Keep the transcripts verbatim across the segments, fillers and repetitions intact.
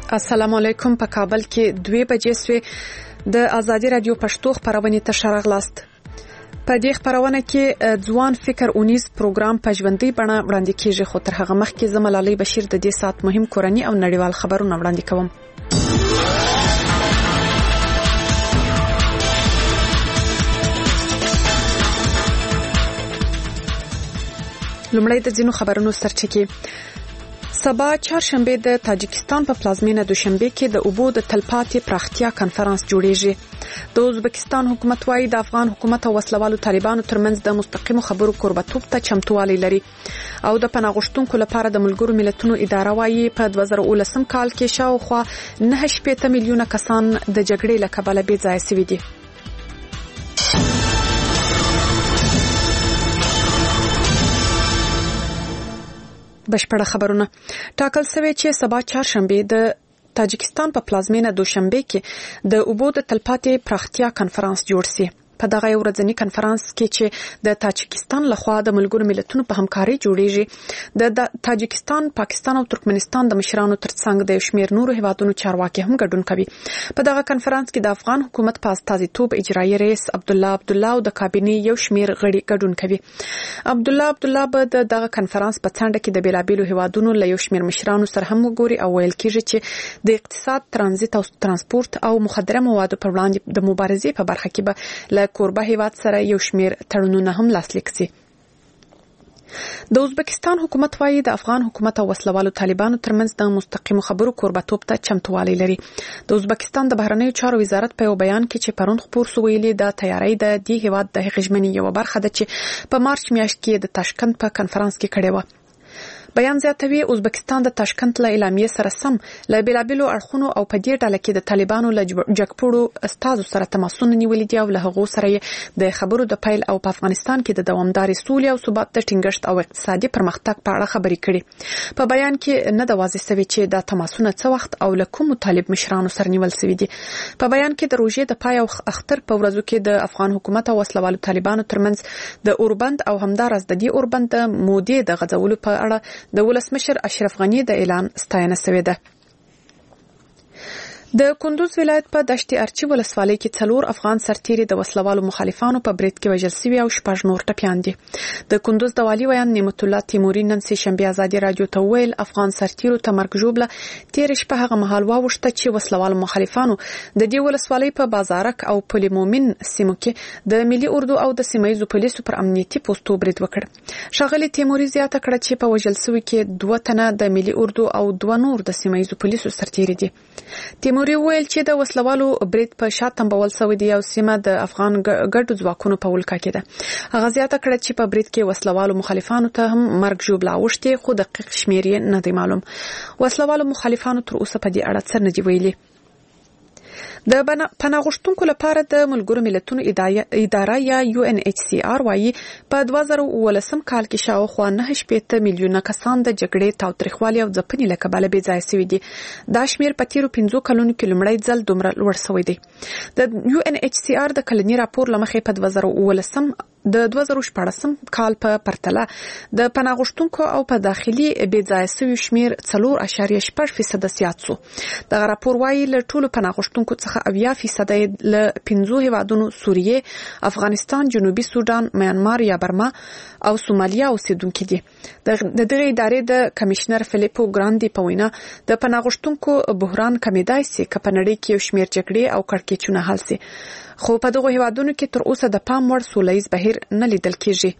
السلام علیکم. په کابل کې دوه بجې سوې د ازادي رادیو پښتو خبرونه ته شرغلاست. په دې خبرونه کې ځوان فکر اونیز پروګرام په ژوندۍ بڼه وړاندې کیږي، خو تر هغه مخکې زملالي بشیر د دې سات مهم کورنی او نړیوال خبرونه وړاندې کوم. لومړی د ځینو خبرونو سرچینې. سبا چهارشنبه د تاجکستان په پلازمینه دوشنبه کې د اوبو د تلپاتې پراختیا کانفرنس جوړیږي. د ازبکستان حکومت وايي د افغان حکومت او وسلوالو طالبانو ترمنځ د مستقیمو خبرو کوربتوب ته چمتووالی لري، او د پناه غوښتونکو لپاره د ملګرو ملتونو اداره وايي په دوه زره ولسم کال کې شاوخوا نه شپېته میلیونه کسان د جګړې له کبله بې ځایه شوي دي. بشپړه خبرونه. ټاکل شوی چې سبا چهارشنبه د تاجکستان په پلازمینه دوشنبه کې د اوبو د تلپاتې پراختیا کانفرنس جوړ شي. په دغه ورځنی کانفرنس کې چې د تاجکستان لخوا د ملګرو ملتونو په همکاري جوړیږي، د تاجکستان، پاکستان او ترکمنستان د مشرانو ترڅنګ د شمیر نورو هیوادونو چارواکي هم ګډون کوي. په دغه کانفرنس کې د افغان حکومت په استازیتوب اجرایي رئیس عبدالله عبدالله او د کابینې یو شمیر غړي ګډون کوي. عبدالله عبدالله به د دغه کانفرنس په څنډه کې د بیلابیلو هیوادونو له یو شمیر مشرانو سره هم وګوري، او ویل کېږي چې د اقتصاد، ترانزیت او ترانسپورت او مخدره موادو پر وړاندې د مبارزې په برخه کې به له کوربه هیواد سره یو شمیر تړونونه هم لاسلیک شي. د ازبکستان حکومت وايي د افغان حکومت او وسلوالو طالبانو ترمنځ د مستقیمو خبرو کوربتوب ته چمتووالی لري. د ازبکستان د بهرنیو چارو وزارت په یو بیان کې چې پرون خبر شو ویلي د تیاری د دې هیواد د هغې یو برخه ده چې په مارچ میاشت کې د تاشکند په کانفرنس کې کړې و. بیان زیاتوي ازبکستان د تاشکند له اعلامیې سره سم له بیلابیلو اړخونو او په دې ډله کې د طالبانو له جګپوړو استازو سره تماسونه نیولي دي، او له هغو سره د خبرو د پیل او په افغانستان کې د دوامدارې سولې او ثبات د ټینګښت او اقتصادي پرمختګ په اړه خبرې کړي. په بیان کې نه د واضح شوی چې دا تماسونه څه وخت او له کومو طالب مشرانو سره نیول شوي دي. په بیان کې د روژې د پای او اختر په ورځو کې د افغان حکومت او وسلوالو طالبانو ترمنځ د اوربند او همدارس د دې اوربند د مودې د غځولو په اړه د ولسمشر اشرف غنی د اعلان ستاینه شوې ده. د کندوز ولایت په دشت ارچی ولسوالۍ کې څلور افغان سرتیري د وسلوالو مخالفانو په برید کې وژل شوي او شپږ نور ټپیان دي. د کندوز د والي ویان نعمت الله تیموري نن سه شنبه ازادي رادیو ته ویل افغان سرتیرو ته مرګ ژوبله تیر شپه هغه مهال واوښته چې وسلوالو مخالفانو د دې ولسوالۍ په بازارک او پل مومن سیمو کې د ملي اردو او د سیمایي پولیسو پر امنیتي پوسټو برید وکړ. شاغلي تیموري زیاته کړه چې په وژل شوي کې دوه تنه د ملي اردو او دوه نور د سیمایي پولیسو سرتیري دي. تیموري ویل چې د وسلوالو برید په شاتم بول سوی دی او سیمه د افغان ګډو ځواکونو په ولکه کې ده. هغه زیاته کړه چې په برید کې وسلوالو مخالفانو ته هم مرګ ژوبله اوښتې، خو دقیق شمیر یې نه دی معلوم. وسلوالو مخالفانو تر اوسه په دې اړه څه نه دی ویلي. د پناه غوښتونکو لپاره د ملګرو ملتونو اداره یا یو ان ایچ سی آر وايي په دوه زره ولسم کال کې شاوخوا نه شپېته میلیونه کسان د جګړې تاوتریخوالي او ځپنې له کبله بې ځایه شوي دي. دا شمیر په تیرو پنځو کلونو کې لومړی ځل دومره لوړ شوی دی. د یو ان ایچ سی آر د کلني راپور له مخې په دوه زره ولسم د دوه زره شپږم کال په پرتله د پناه غوښتونکو او په داخلي بې ځایه شویو شمیر څلور اعشاریه شپږ فیصده زیات شو. دغه راپور وايي له ټولو پناه غوښتونکو څخه اویا فیصده له پنځو هیوادونو سوریه، افغانستان، جنوبي سودان، میانمار یا برما او سومالیا اوسیدونکي دي. د دغه ادارې د کمشنر فلیپو ګراندي په وینا د پناه غوښتونکو بحران کمیدای سي که په نړۍ کې یو شمیر جګړې او کړکېچونه حل سي، خو په دغه هیوادونو کې تر اوسه د پام وړ سولهییز بهیر نه لیدل کېږي.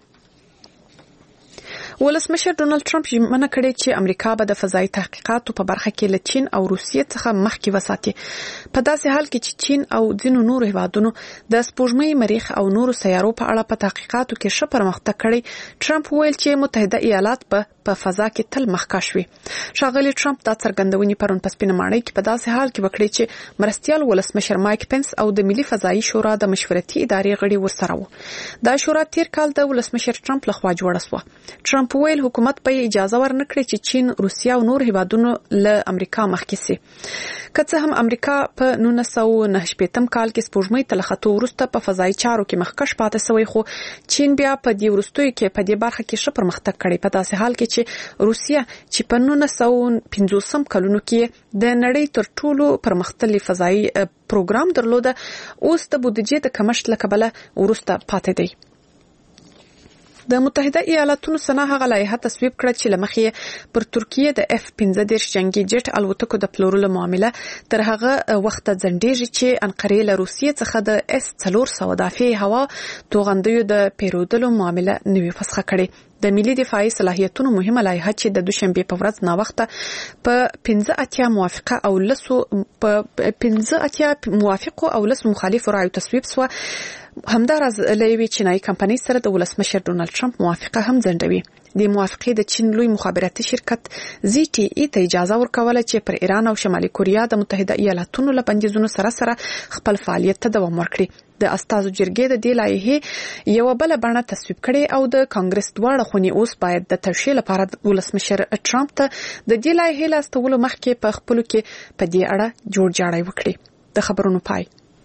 ولسمشر ډونالد ټرمپ ژمنه کړې چې امریکا به د فضایي تحقیقاتو په برخه کې له چین او روسیې څخه مخکې وساتي. په داسې حال کې چې چین او ځینو نورو هیوادونو د سپوږمۍ، مریخ او نورو سیارو په اړه په تحقیقاتو کې ښه پرمختګ کړی، ټرمپ ویل چې متحده ایالات به په فضا کې تل مخکښ وي. ښاغلي ټرمپ دا څرګندونې پرون په سپینه ماڼۍ کې په داسې حال کې وکړې چې مرستیال ولسمشر مایک پنس او د ملي فضایي شورا د مشورتي ادارې غړي ورسره وو. دا شورا تیر کال د ولسمشر ټرمپ لخوا جوړه شوه. ټرمپ ویل حکومت به اجازه ورنکړي چې چین، روسیا او نور هیوادونو له امریکا مخکې سي. که څه هم امریکا په نولس سوه نهه شپیتم کال کې سپوږمۍ ته له خطو وروسته په فضایي چارو کې مخکښ پاتې شوی، خو چین بیا په دې وروستیو کې په دې برخه کې ښه پرمختګ کړی، په داسې حال کې چې روسیه چې په نولس سوه پنځوسم کلونو کې د نړۍ تر ټولو پرمختللي فضایي پروګرام درلوده، اوس د بودیجې د کمښت له کبله وروسته پاتې دی. د متحده ایالاتونو سنا هغه لایحه تصویب کړه چې لمخې پر ترکیه د اف پنځه دېرش جنگي جټ الوتکو د پلورلو معامله تر هغه وخت ځنډېږي چې انقرې له روسیې څخه د اس څلور سوه دافعي هوا توغندیو د پیرودلو معامله نوې فسخه کړې. د ملي دفاعي صلاحیتونو مهمه لایحه چې د دوشنبه په ورځ نا وخت په پنځه اتیا موافقه او لسو په پنځه اتیا موافقه او لسو مخالفو رایو تصویب شو. همداراز لوی چینایي کمپنۍ سره د ولسمشر ډونالد ټرمپ موافقه هم ځنډوي. د موافقې د چین لوی مخابراتي شرکت زی ټي ای ته اجازه ورکوله چې پر ایران او شمالي کوریا د متحده ایالاتونو له بندیزونو سره سره خپل فعالیت ته دوام ورکړي. د استازو جرګې د دې لایحې یو بل بڼه تصویب کړي او د کانګرس دواړه خونې اوس باید د توشیح لپاره ولسمشر ټرمپ ته د دې لایحې لاستولو مخکې په خپلو کې په دې اړه جوړ جاړی وکړي. د خبرونو پای.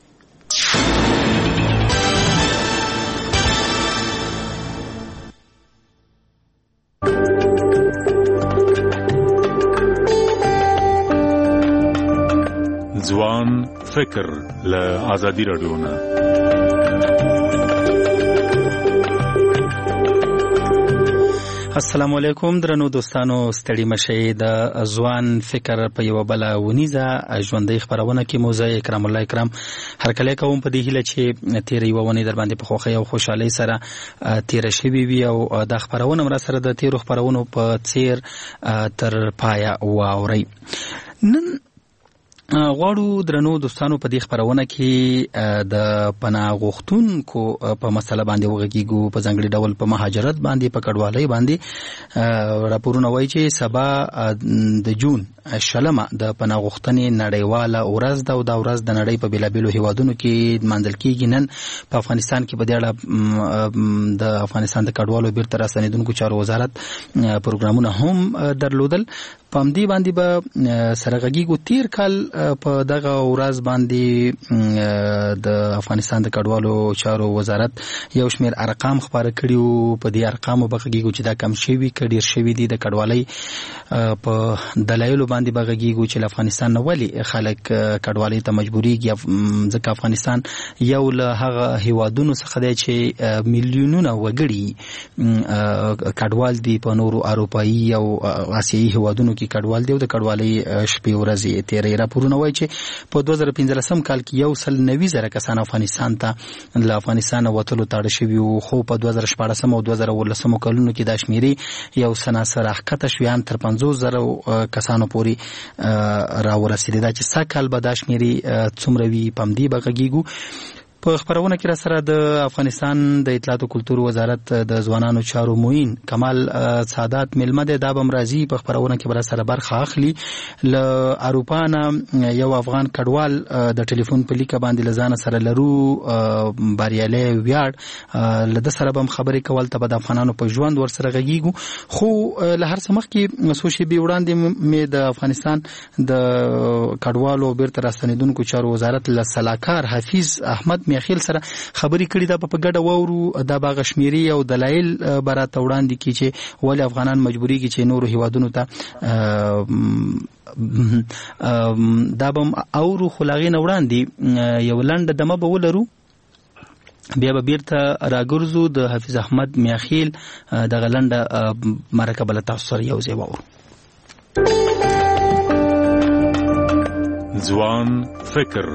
ځوان فکر له آزادی رادیو نه. السلام علیکم درنو دوستانو، ستړي مشئ. د ځوان فکر په یو بل ونیزه ژوندۍ خبرونه کې موزه اکرام الله اکرام هر کله کوم په دې هیله چې تیر یو ونی در باندې په خوخه او خوشحالي سره تیر شوي وي او د خبرونه مر سره د تیر خبرونو په څیر تر پایا واوري. نن غواړو درنو دوستانو په دې خبرونه کې د پناه غوښتونکو په مسله باندې وغږیږو، په ځانګړي ډول په مهاجرت باندې، په کډوالۍ باندې. راپورونه وایي چې سبا د جون شلمه د پناه غوښتنې نړیواله ورځ ده او دا ورځ د نړۍ په بیلابیلو هیوادونو کې منځل کېږي. نن په افغانستان کې په دې اړه د افغانستان د کډوالو بیرته راستنېدونکو چارو وزارت پروګرامونه هم درلودل. په همدې باندې به سره غږیږو. تیر کال په دغه ورځ باندې د افغانستان د کډوالو چارو وزارت یو شمېر ارقام خبره کړي وو. په دې ارقامو به غږیږو چې دا کم شوي که ډېر شوي دي. د کډوالۍ په دلایلو باندې به غږیږو چې له افغانستان نه ولې خلک کډوالۍ ته مجبورېږي، ځکه افغانستان یو له هغه هیوادونو څخه دی چې میلیونونه وګړي کډوال دي. په نورو اروپایي او آسیایي هیوادونو کې کډوال دی او د کډوالۍ شپې ورځې تیرې. راپورونه وایي چې په دوه زره پنځلسم کال کې یو سل نوي زره کسان افغانستان ته له افغانستانه وتلو ته اړ شوي وو، خو په دوه زره شپاړسم او دوه زره اوولسم کلونو کې دا شمېرې یو څه ناڅه راښکته شوې، ان تر پنځوس زره کسانو پورې راورسېدې. دا چې سږ کال به دا شمېرې څومره وي په همدې به غږیږو. په خبرونه کې را سره د افغانستان د اطلاعات او کلتور وزارت د ځوانانو چارو معین کمال سعادت ملمه دی. دا به هم راځي په خبرونه کې به را سره برخه اخلي. له اروپا نه یو افغان کډوال د ټلیفون په لیکه باندې له ځانه سره لرو بریالی ویاړ، له ده سره به هم خبرې کول ته به د افغانانو په ژوند ورسره غږیږو. خو له هر څه مخکې څو شېبې وړاندې مې د افغانستان د کډوالو بیرته راستنېدونکو چارو وزارت له سلاکار حفیظ احمد میاخیل سره خبرې کړي. دا په ګډه وورو دا باغ شمیري او دلایل براته وړاندې کی چې ولې افغانان مجبوريږي چې نورو هیوادونو ته دا بم اورو خلاغین وړاندې یو لنډ دمه به ولرو، بیا به بیرته راګرځو. د حفیظ احمد میاخیل دغه لنډه مرکه بل تاسو سره یو ځای وورو. ځوان فکر.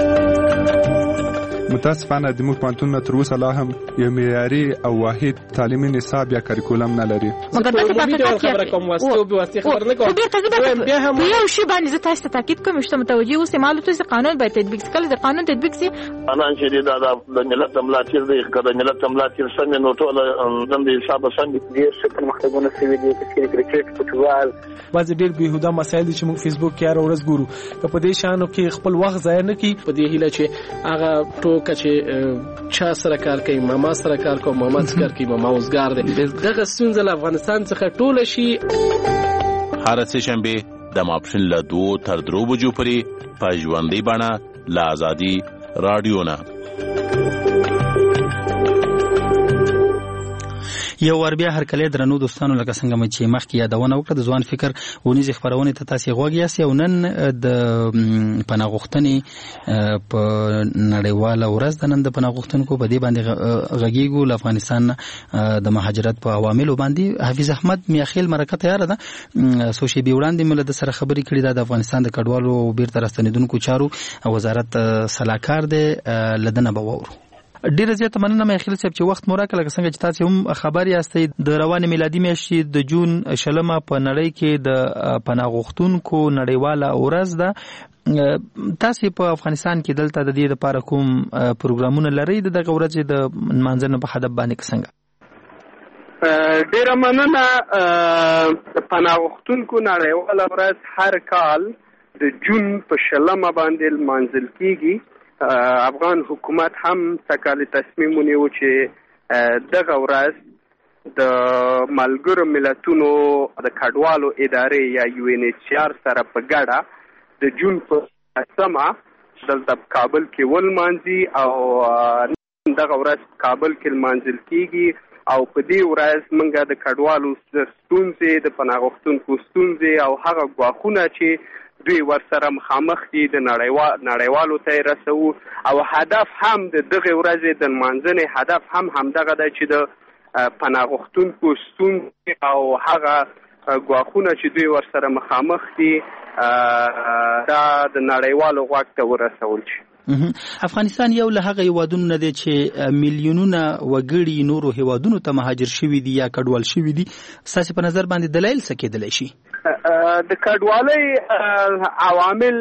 متاسفانه د موږ پوهنتونونه تر اوسه لا هم یو معیاري او واحد تعلیمي نصاب یا کریکولم نه لري. مګر دغه په خبره کوم واسطه او به واسطه خبر نه کوم. بیا هم یو شی باندې زه تاسو ته تاکید کوم چې متوجي اوسئ، معلومات چې قانون باید تطبیق شي. کله د قانون تطبیق شي انا چې دا د ملت ملاتیر دی، کله ملت ملاتیر څنګه نو ټول د حساب څنګه دي چې مخکونه سوي دي چې کرکټ فوټبال بعض ډېر بهوده مسایل چې موږ فیسبوک کې هر ورځ ګورو. په دې شانو کې خپل وخت ضایع نه کړي. په دې هیله چې هغه ټوکه چې چا سره کار کوي، ماما سره کار کوي، ماما سره کار کوي، ماما اوسګار دی، دغه ستونزه له افغانستان څخه ټول شي. هر سه شنبه د ماپښین له دوو تر درو بجو پورې په ژوندۍ بڼه له ازادي راډیو نه. یو ور بیا هر کله درنو دوستانو لکه څنګه مې چې مخکې یادونه وکړه د ځوان فکر ونیزې خبرونه ته تاسو غوږ یاست او نن د پناه غوښتنې په نړیواله ورځ د نن د پناه غوښتونکو په دې باندې غږیږو له افغانستان د مهاجرت په عواملو باندې. حفیظ احمد میاخیل مرکه تیار ده سوشي بي وړاندې مل د سره خبرې کړې ده د افغانستان د کډوالو او بیرته راستنیدونکو چارو وزارت صلاحکار دی لدنه بوورو. ډیره زیاته مننه مې خیل صاحب چې وخت مو راکړه. لکه څنګه چې تاسو هم خبر یاستئ د روانه میلادي میاشتې د جون شلمه په نړۍ کې د پناه غوښتونکو نړیواله ورځ ده. تاسو په افغانستان کې دلته د دې لپاره کوم پروګرامونه لرئ د دغه ورځې د منځنه په هدف باندې څنګه؟ ډیره مننه. پناه غوښتونکو نړیواله ورځ هر کال د جون په شلمه باندې لمانځل کیږي. افغان حکومت هم سکاله تصمیم ونیو چې دغه ورځ د ملګرو ملتونو د کډوالو ادارې یا یو ان ایچ آر سره په ګډه د جون په سمه دلته کابل کې ولمانځي او دغه ورځ کابل کې لمانځل کیږي او په دې ورځ موږ د کډوالو ستونزې د پناه غوښتونکو ستونزې او هغه ګواښونه چې دوی ورسره مخامخ دي د نړیوال نړیوالو ته رسو او هدف هم د دغه ورځې د منځنۍ هدف هم همدغه دی چې د پناه غوښتونکو ستونزې او هغه ګواښونه چې دوی ورسره مخامخ دي دا د نړیوالو غوږ ته ورسول شي. افغانستان یو له هغه هیوادونو نه دی چې میلیونونه وګړي نورو هیوادونو ته مهاجر شوي دي یا کډوال شوي دي. ستاسو په نظر باندې دلایل څه کېدلی شي؟ د کډوالۍ عوامل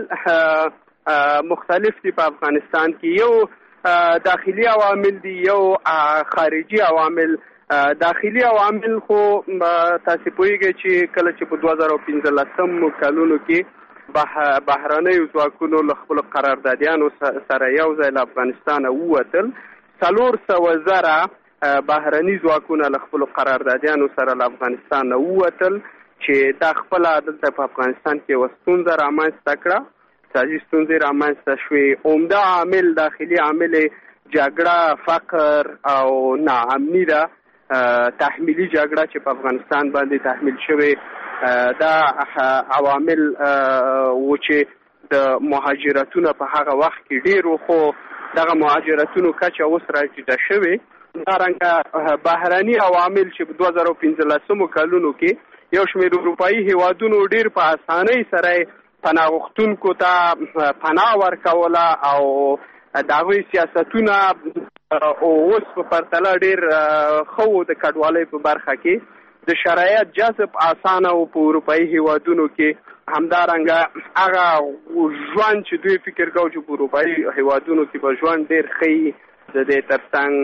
مختلف دي په افغانستان کې. یو داخلي عوامل دي، یو خارجي عوامل. داخلي عوامل خو تاسو پوهیږئ چې کله چې په دوه زره پنځلسم کلونو کې بهرنیو ځواکونو له خپلو قراردادیانو سره یو ځای له افغانستانه ووتل، څلور سوه زره بهرني ځواکونه له خپلو قراردادیانو سره له افغانستانه ووتل چې دا خپله دلته په افغانستان کې یوه ستونزه رامنځته کړه، سیاسي ستونزې رامنځته شوې. عمده عامل داخلي عامل جګړه، فقر او ناامني ده. تحمیلي جګړه چې په افغانستان باندې تحمیل شوې دا عوامل و چې د مهاجرتونو په هغه وخت کې ډېرو، خو دغه مهاجرتونو کچه اوس راټیټه شوې. دارنګه بهرني عوامل چې په دوه زره پنځلسمو کلونو کې یو شمېر اروپایي هیوادونو ډېر په اسانۍ سره پناه غوښتونکو ته پناه ورکوله او د هغوی سیاستونه اوس په پرتله ډېر ښه و د کډوالۍ په برخه کې. د شرایط جذب اسانه و په اروپایي هیوادونو کې. همدارنګه هغه ژوند چې دوی فکر کوي چې په اروپایي هیوادونو کې به ژوند ډېر ښه د دې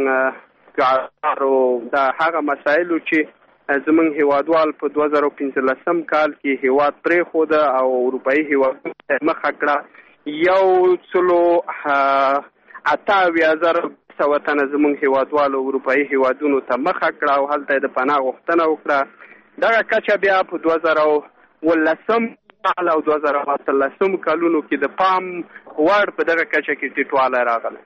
ترڅنګ د هغه مسایلو چې زمونږ هیوادوال په دوه زره پنځلسم کال کې هیواد پرېښوده او اروپایي هیوادونو ته مخه کړه. یو سلو اته اویا زره سوه تنه زمونږ هیوادوالو اروپایي هیوادونو ته مخه کړه او هلته یې د پناه غوښتنه وکړه. دغه کچه بیا په دوه زره اوولسم کال او دوه زره اتلسم کلونو کې د پام وړ په دغه کچه کې ټیټوالی راغلی.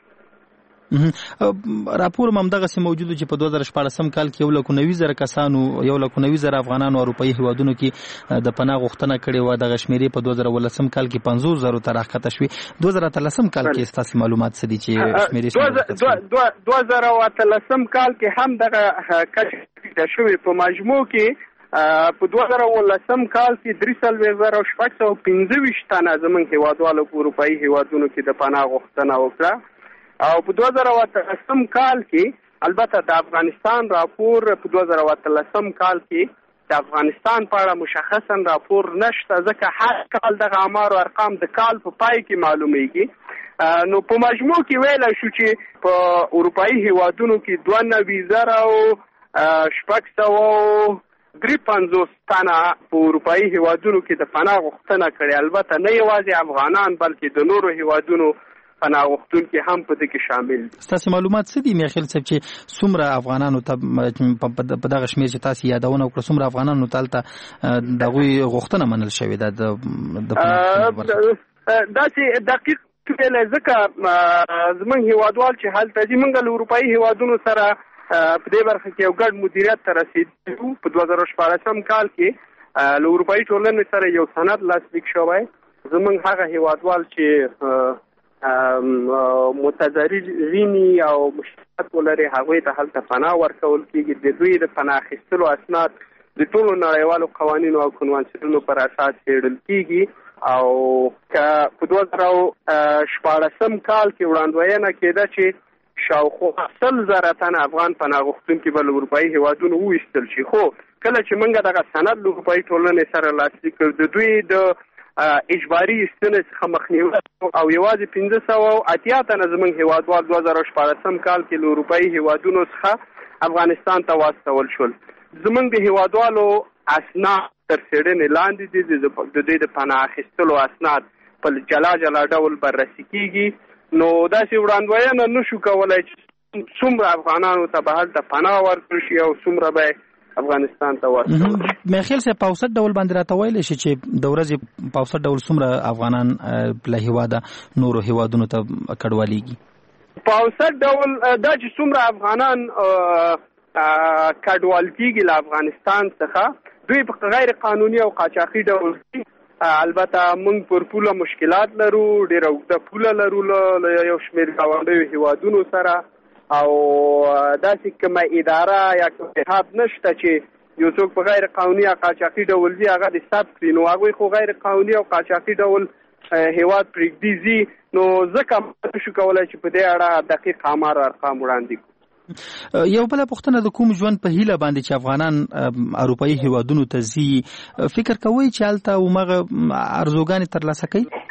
راپور همدغسې موجود چې په دوه زره شپاړسم کال کې یو لکو نوي زره کسانو یو لکو نوي زره افغانانو اروپایي هیوادونو کې د پناه غوښتنه کړې وه. دغه شمېرې په دوه زره اوولسم کال کې پنځوس زرو ته راښکته شوې. دوه زره اتلسم کال کې ستاسې معلومات څه دي چې شمېرې دوه زره اتلسم کال کې هم دغه کچه ټیټه شوې. په مجموع کې په دوه زره اوولسم کال کې درې څلوېښت زره شپږ سوه پنځه ویشت تنه زموږ هیوادوالو په اروپایي هیوادونو کې د پناه غوښتنه وکړه او په دوه زره اتلسم کال کې البته د افغانستان راپور په دوه زره اتلسم کال کې د افغانستان په اړه مشخصا راپور نشته، ځکه هر کال دغه اعمار او ارقام د کال په پای کې معلومیږي. نو په مجموع کې ویلی شو چې په اروپایي هیوادونو کې دوه نوي زره او شپږ سوه درې پنځوس تنه په اروپایي هیوادونو کې د پناه غوښتنه کړې. البته نه یوازې افغانان بلکې د نورو هیوادونو پناه غوښتونکي هم په دې کې شامل دي. تاسو معلومات څه دي میخیل صاحب چې څومره افغانانو ته په دغه شمیر چې تاسو یادونه وکړه څومره افغانانو ته دغه غوښتنه منل شوې ده د دا چې دقیق ویل ځکه زمونږ هیوادوال چې هلته دي موږ له اروپایي هیوادونو سره په دې برخه کې یو ګډ مدیریت ته رسېدلو. په دوه زره شپاړسم کال کې له اروپایي ټولنې سره یو سند لاسلیک شوی. زمونږ هغه هیوادوال چې متضررین او مشکلات ولري هغوی ته هلته پناه ورکول کېږي. د دوی د پناه اخیستلو اسناد د ټولو نړیوالو قوانینو او کنوانسیونونو پر اساس څېړل کېږي. او که په دوه زره شپاړسم کال کې وړاندوینه کېده چې شاوخوا سل زره تنه افغان پناه غوښتونکي به له اروپایي هیوادونو وویستل شي. خو کله چې موږ دغه سند له اروپایي ټولنې سره لاسلیک کړ د دوی د اجباري ایستنې څخه مخنیوي او یوازې پنځه سوه اتیا تنه زموږ هیوادوال دوه زره شپاړسم کال کې له اروپایي هیوادونو څخه افغانستان ته واستول شول. زموږ د هیوادوالو اسناد تر څېړنې لاندې دي. د دوی د پناه اخیستلو اسناد په جلا جلا ډول بررسي کېږي. نو داسې وړاندوینه نشو کولی چې څومره افغانانو ته به هلته پناه ورکړل شي او څومره به افغانستان ته ورکړل شي. میخیل صاحب په اوسط ډول باندې راته ویلی شي چې د ورځې په اوسط ډول څومره افغانان له هیواده نورو هیوادونو ته کډوالیږي؟ په اوسط ډول دا چې څومره افغانان کډوال کېږي له افغانستان څخه دوی په غیر قانوني او قاچاقي ډول دي. البته موږ پر پوله مشکلات لرو، ډېره اوږده پوله لرو له یو شمېر ګاونډیو هیوادونو سره او داسې کومه اداره یا کوم جهاد نشته چې یو څوک په غیر قانوني او قاچاقي ډول ځي هغه د ثبت کړي. نو هغوی خو غیر قانوني او قاچاقي ډول هیواد پرېږدي ځي. نو ځکه نشو کولی چې په دې اړه دقیق آمار ارقام وړاندې کړو. یو بل پوښتنه د کوم ژوند په هیله باندې چې افغانان اروپایي هیوادونو ته ځي فکر کوي چې هلته همغه ارزوګانې ترلاسه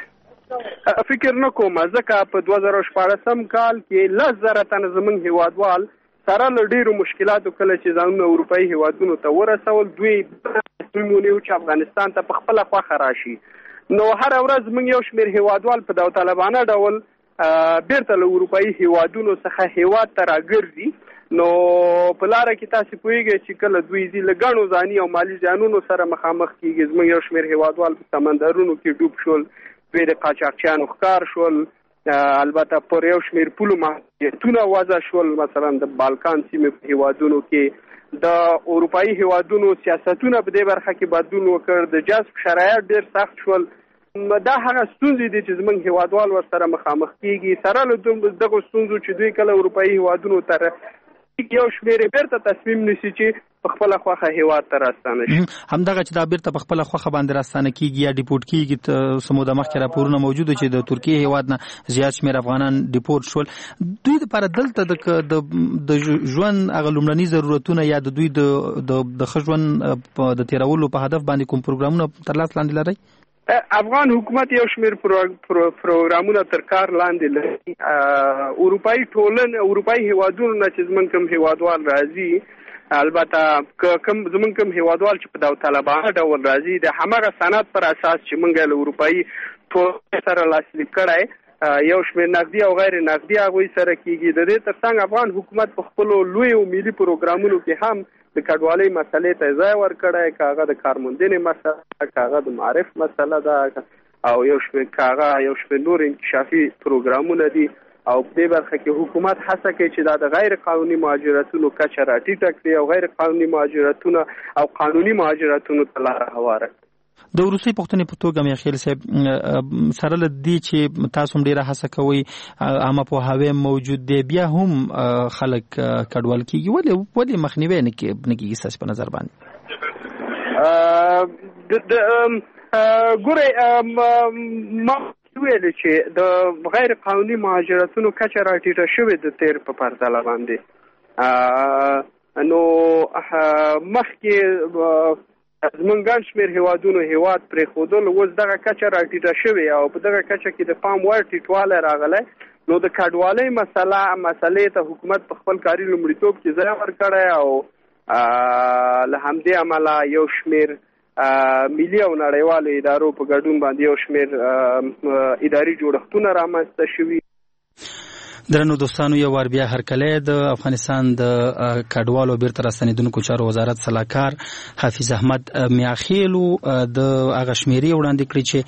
کوي؟ فکر نه کوم ځکه په دوه زره شپاړسم کال کې لس زره تنه زموږ هیوادوال سره له ډېرو مشکلاتو کله چې ځانونه اروپایي هیوادونو ته ورسول دوی تصمیم ونیو چې افغانستان ته په خپله خوښه راشي. نو هره ورځ زموږ یو شمېر هیوادوال په داوطلبانه ډول بیرته له اروپایي هیوادونو څخه هیواد ته راګرځي. نو په لاره کې تاسو پوهیږئ چې کله دوی ځي له ګڼو ځاني او مالي زیانونو سره مخامخ کېږي. زموږ یو شمېر هیوادوال په سمندرونو کې ډوب شول، دوی د قاچاقچیانو ښکار شول. البته پر یو شمېر پولو محدودیتونه وضع شول. مثلا د بالکان سیمې په هیوادونو کې د اروپایي هیوادونو سیاستونه په دې برخه کې بدلون وکړ. د جذب شرایط ډېر سخت شول. دا هغه ستونزې دي چې زموږ هیوادوال ورسره مخامخ کېږي. سره له دغو ستونزو چې دوی کله اروپایي هیوادونو ته یو شمېر بیرته تصمیم نیسي چې په خپله خوښه هیواد ته راستانه شي. همدغه چې دا بیرته په خپله خوښه باندې راستانه کېږي یا ډیپورټ کېږي. څه موده مخکې راپورونه موجوده چې د ترکیې هیواد نه زیات شمېر افغانان ډیپورټ شول. دوی دپاره دلته د ژوند هغه لومړني ضرورتونه یا د دوی د ښه ژوند د تېرولو په هدف باندې کوم پروګرامونه تر لاس لاندې لرئ؟ افغان حکومت یو شمېر پروګرامونه تر کار لاندې لري. اروپایي ټولنه اروپایي هیوادونو نه چې زموږ کوم هیوادوال راځي، البته کوم زموږ کوم هیوادوال چې په داوطلبانه ډول راځي د همغه سند پر اساس چې موږ له اروپایي ټولنې سره لاسلیک کړی یو شمېر نقدي او غیر نقدي هغوی سره کېږي. د دې تر څنګ افغان حکومت په خپلو لویو ملي پروګرامونو کې هم د کډوالۍ مسلې ته ځای ورکړی، که هغه د کارموندنې مسله، که هغه د معرف مسله ده او یو شمېر که هغه یو شمېر نور انکشافي پروګرامونه دي. او په دې برخه کې حکومت هڅه کوي چې دا د غیر قانوني مهاجرتونو کچه راټیټه کړي او غیر قانوني مهاجرتونه او قانوني مهاجرتونو ته لاره هواره کړي. د وروستۍ پوښتنې په توګه میخیل صاحب سره له دې چې تاسو هم ډېره هڅه کوئ عامه پوهاوی موجود دی بیا هم خلک کډوال کېږي، ولې ولې مخنیوی نه کېږي ستاسو په نظر باندې؟ ګورئ ما ویلې چې د غیر قانوني مهاجرتونو کچه راټیټه شوې د تېر په پرتله باندې. نو مخکې زمونږ ګڼ شمېر هیوادونو هیواد پرېښودل، اوس دغه کچه راټیټه شوې او په دغه کچه کې د پام وړ ټیټوالی راغلی. نو د کډوالۍ مسله مسلې ته حکومت په خپل کاري لومړیتوب کې ځای ورکړی او له همدې امله یو شمېر ملي او نړیوالو ادارو په ګډون باندې یو شمېر اداري جوړښتونه رامنځته شوي درنو دوستانو یو ور بیا هرکله د افغانستان د کډوالو بیرته راستنیدونکو چارو وزارت صلاحکار حافظ احمد میاخیلو د هغه شمیرې وړاندې کړې چې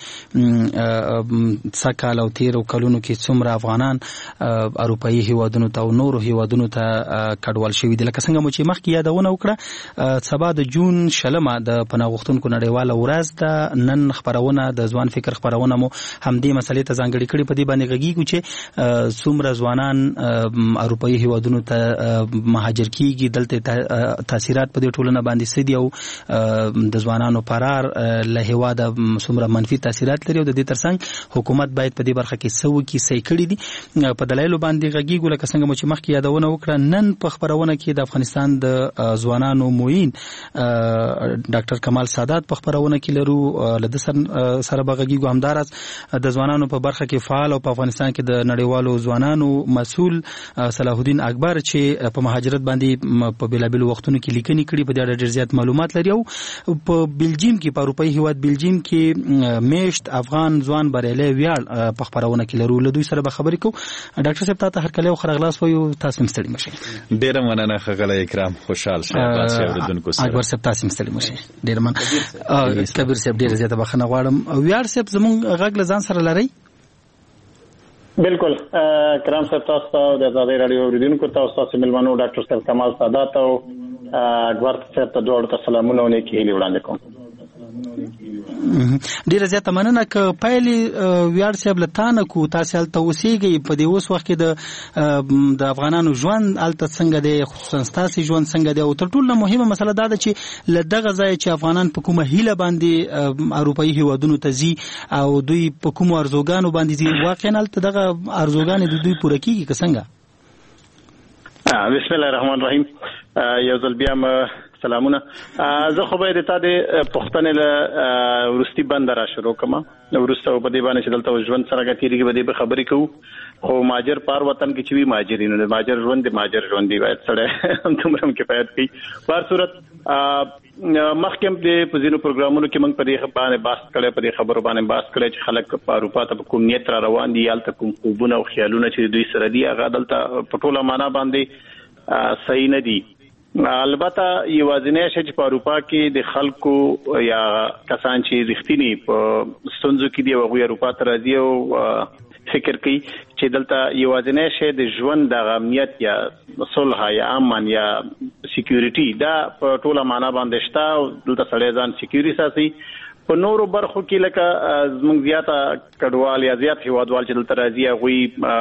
څکال او تیر کلونو کې څومره افغانان اروپאי هیوادونو ته او نورو هیوادونو ته کډوال شوي دي. لکه څنګه مو چې مخکې یادونه وکړه سبا د جون شلمه د پناه غوښتونکو نړیواله ورځ ده. نن خبرونه د ځوان فکر خبرونه مو همدې مسلې ته ځانګړې کړې په دې باندې غږیږو چې څومره ځوانان اروپאי هیوادونو ته مهاجر کیږي، دلته تاثیرات په دې ټولنه باندې سدي او د ځوانانو فرار له هیواده څومره منفي تاثیرات لري او د دې ترڅنګ حکومت باید په دې برخه کې سو کې صحیح کړي دي. په دلایل باندې غږیږو لکه څنګه مو چې مخکې یادونه وکړه. نن په خبرونه کې د افغانستان د ځوانانو موین ډاکټر کمال سادات په خبرونه کې لرو لده سره بغږیږو. همدارس د ځوانانو په برخه کې فعال او په افغانستان کې د نړیوالو ځوانانو مسؤل صلاح الدین اکبر چې په مهاجرت باندې په بیلابل وختونو کې لیکنې کړي په دې اړه ډېر زیات معلومات لري. او په بلجیم کې په اروپאי هیواد بلجیم کې میشت افغان ځوان بریالي ویاړ په خبرونه کې لرو. له دوی سره به خبرې کوو. ډاکټر صاحب تاسو هر کله خو خلاص وایو تاسو مستړي مشي. ډېر مننه خغله اکرام خوشحال شه تاسو اوریدونکو سره. اکبر صاحب تاسو مستړي مشي. ډېر مننه کبیر صاحب ډېر زیاته بخښنه غواړم. ویاړ صاحب زموږ غږ له ځان سره لري؟ بالکل کرام صاحب تاسو د آزادۍ رادیو اوریدونکو تاسو تاسو ملمنو ډاکټر صاحب کمال سادات او اکبر صاحب ته ډوړ ته سلامونه او نیکی هیلې وړاندې کوم. ډیره زیاته مننه ک پایلې ویاړ صاحب لتانه کو تاسو هلته اوسېږئ په دې اوس وخت کې د د افغانانو ژوند هلته څنګه دی، خصوصا ستاسو ژوند څنګه دی؟ او تر ټولو مهمه مسله دا ده چې له دغه ځایه چې افغانان په کومه هیله باندې اروپאי هیوادونو ته ځي او دوی په کومو ارزوګانو باندې ځي، واقعا هلته دغه ارزوګانې د دوی پوره کیږي که څنګه؟ بسم الله الرحمن الرحیم. یو ځل بیا سلامونه. زه خو به د تا د پښتنې له ورستي بند را شروع کوم. ورسته په دې باندې چې دلته ژوند سره غتیږي به دې خبرې کوو. خو ماجر پار وطن کې چې وی ماجرینو د ماجر ژوند د ماجر ژوند دی باید سره هم تمرم کې پات کی. په صورت مخکم د پوزینو پروګرامونو کې موږ په دې باندې باس کړه په دې خبرو باندې باس کړه چې خلک په اروپا ته کوم نیت را روان دي یالته کوم خوبونه او خیالونه چې دوی سره دي هغه دلته په ټوله معنا باندې صحیح نه دي. البته یوازینی شی چې په اروپا کې د خلکو یا کسان چې رښتینی په ستونزو کې دی هغه اروپا ته راځي او فکر کوي چې دلته یوازینی شی د ژوند د امنیت یا صلح یا امن یا سکیورټي دا په ټوله معنا باندې شته او دلته سړی ځان سکیورټي ساتي. په نورو برخو کې لکه زموږ زیاته کډوال یا زیات هیوادوال چې دلته راځي هغوی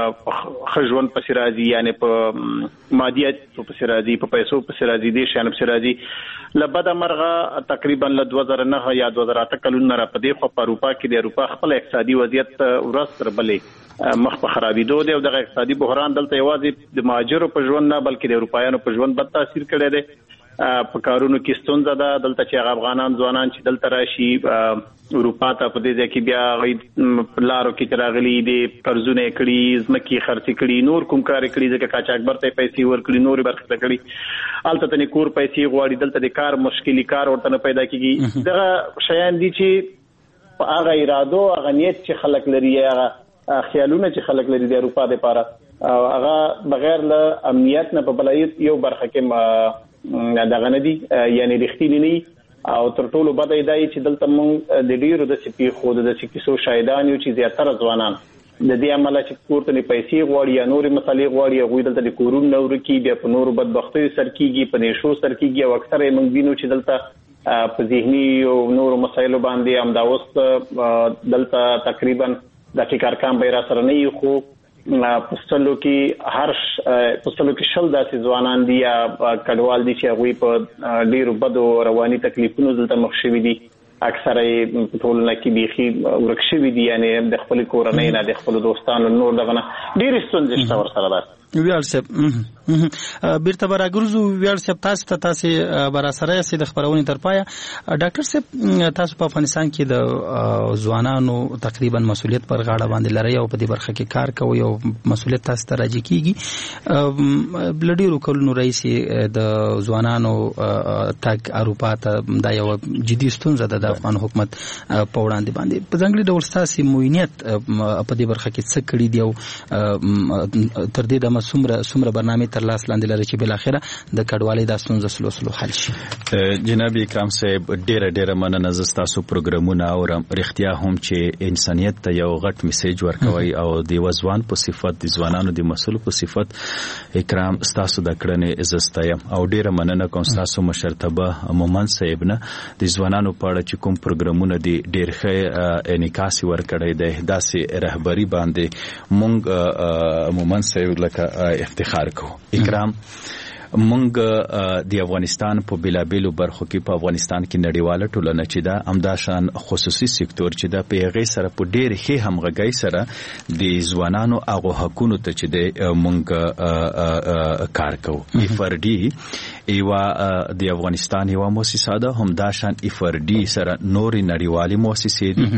ښه ژوند پسې راځي، یعنې په مادیت پسې راځي، په پیسو پسې راځي، دې شیانو پسې راځي. له بده مرغه تقریبا له دوه زره نه یا دوه زره اته کلونو را په دې خوا په اروپا کې د اروپا خپل اقتصادي وضعیت ورځ تر بلې مخ په خرابېدو دی او دغه اقتصادي بحران دلته یوازې د مهاجرو په ژوند نه بلکې د اروپایانو په ژوند بد تاثیر کړی دی. په کارونو کې ستونزه ده دلته چې هغه افغانان ځوانان چې دلته راشي اروپا ته په دې ځای کې بیا غي لارو کې تراغلي دي قرضونه کړي ځمکې خرڅ کړي نور کوم کار کړي ځکه قاچاقبر ته پیسې ورکړي نور برخه کړي البته تنې کور پیسې غواړي دلته د کار مشکلي کار ورته نه پیدا کیږي. دغه شیان دي چې هغه اراده هغه نیت چې خلک لري هغه خیالونه چې خلک لري د اروپا لپاره هغه بغیر له امنیت نه په بلایت یو برخه کې دغه نه دي یعنی رښتینی نه او تر ټولو بد دی چې دلته موږ د ډیرو د سپي خو د سکیسو شاهدان یو چې زیاتره ځوانان د دې عمله چې کوړه نه پیسې غواړي یا نورې مسلې غواړي هغه دلته د کورون نور کې بیا په نورو بدبختۍ سر کېږي په نشو سر کېږي او اکثره موږ وینو چې دلته په ذهني او نورو مسایلو باندې هم دا اوس دلته تقریبا د ټیکارکام به را سره نه یو خو پښتنو کې هر پښتنو کې شل داسې ځوانان دي یا کډوال دي چې هغه په ډیرو بدو رواني تکلیفونو دلته مخ شوي دي اکثره په ټولنه کې بيخي ورک شوي دي یعنی د خپل کورنۍ نه د خپل دوستانو نور دغه ډیر ستونزې شته ورسره ده. ویل څه بیرته براګرزو ویل صاحب تاسو ته تاسو برا سره سي د خبرونې تر پایا ډاکټر صاحب تاسو په افغانستان کې د ځوانانو تقریبا مسولیت پر غاړه باندې لري او په دې برخه کې کار کوي او مسولیت تاسو ته راځي کیږي بلډیرو کولونو رئیس د ځوانانو تک اروپا ته دا یو جدي ستونزه ده د افغان حکومت په وړاندې باندې په ځانګړي ډول ستاسو موینیت په دې برخه کې څه کړي دی او تر دې د مسومره سومره برنامه تر لاس لاندې لري چې بل اخره د کډوالۍ د ستونزې سلو سلو حل شي. جناب اکرام صاحب ډیره ډیره مننه زستاسو پروګرامونه اورم رښتیا هم چې انسانیت ته یو غټ میسج ورکوي او د وزوان په صفت د ځوانانو د مسول په صفت اکرام ستاسو د کړنې عزتایم او ډیره مننه کوم ستاسو مشرتبه مومن صاحب نه د ځوانانو په اړه چې کوم پروګرامونه دي ډیر ښه انعکاس ورکړی دی داسې رهبری باندې مونږ مومن صاحب لکه افتخار کوو. اکرام مونږ د افغانستان په بلابلو برخو کې په افغانستان کې نړیواله ټولنه چې دا امداشان خصوصي سکتور چې دا په هغه سره په ډېر ښه همغږي سره د ځوانانو هغه حقوقو ته چې د مونږ کار کوو. افردی ایوا د افغانستان یو مؤسسه ده همداشان افردی سره نور نړیوالي مؤسسې دي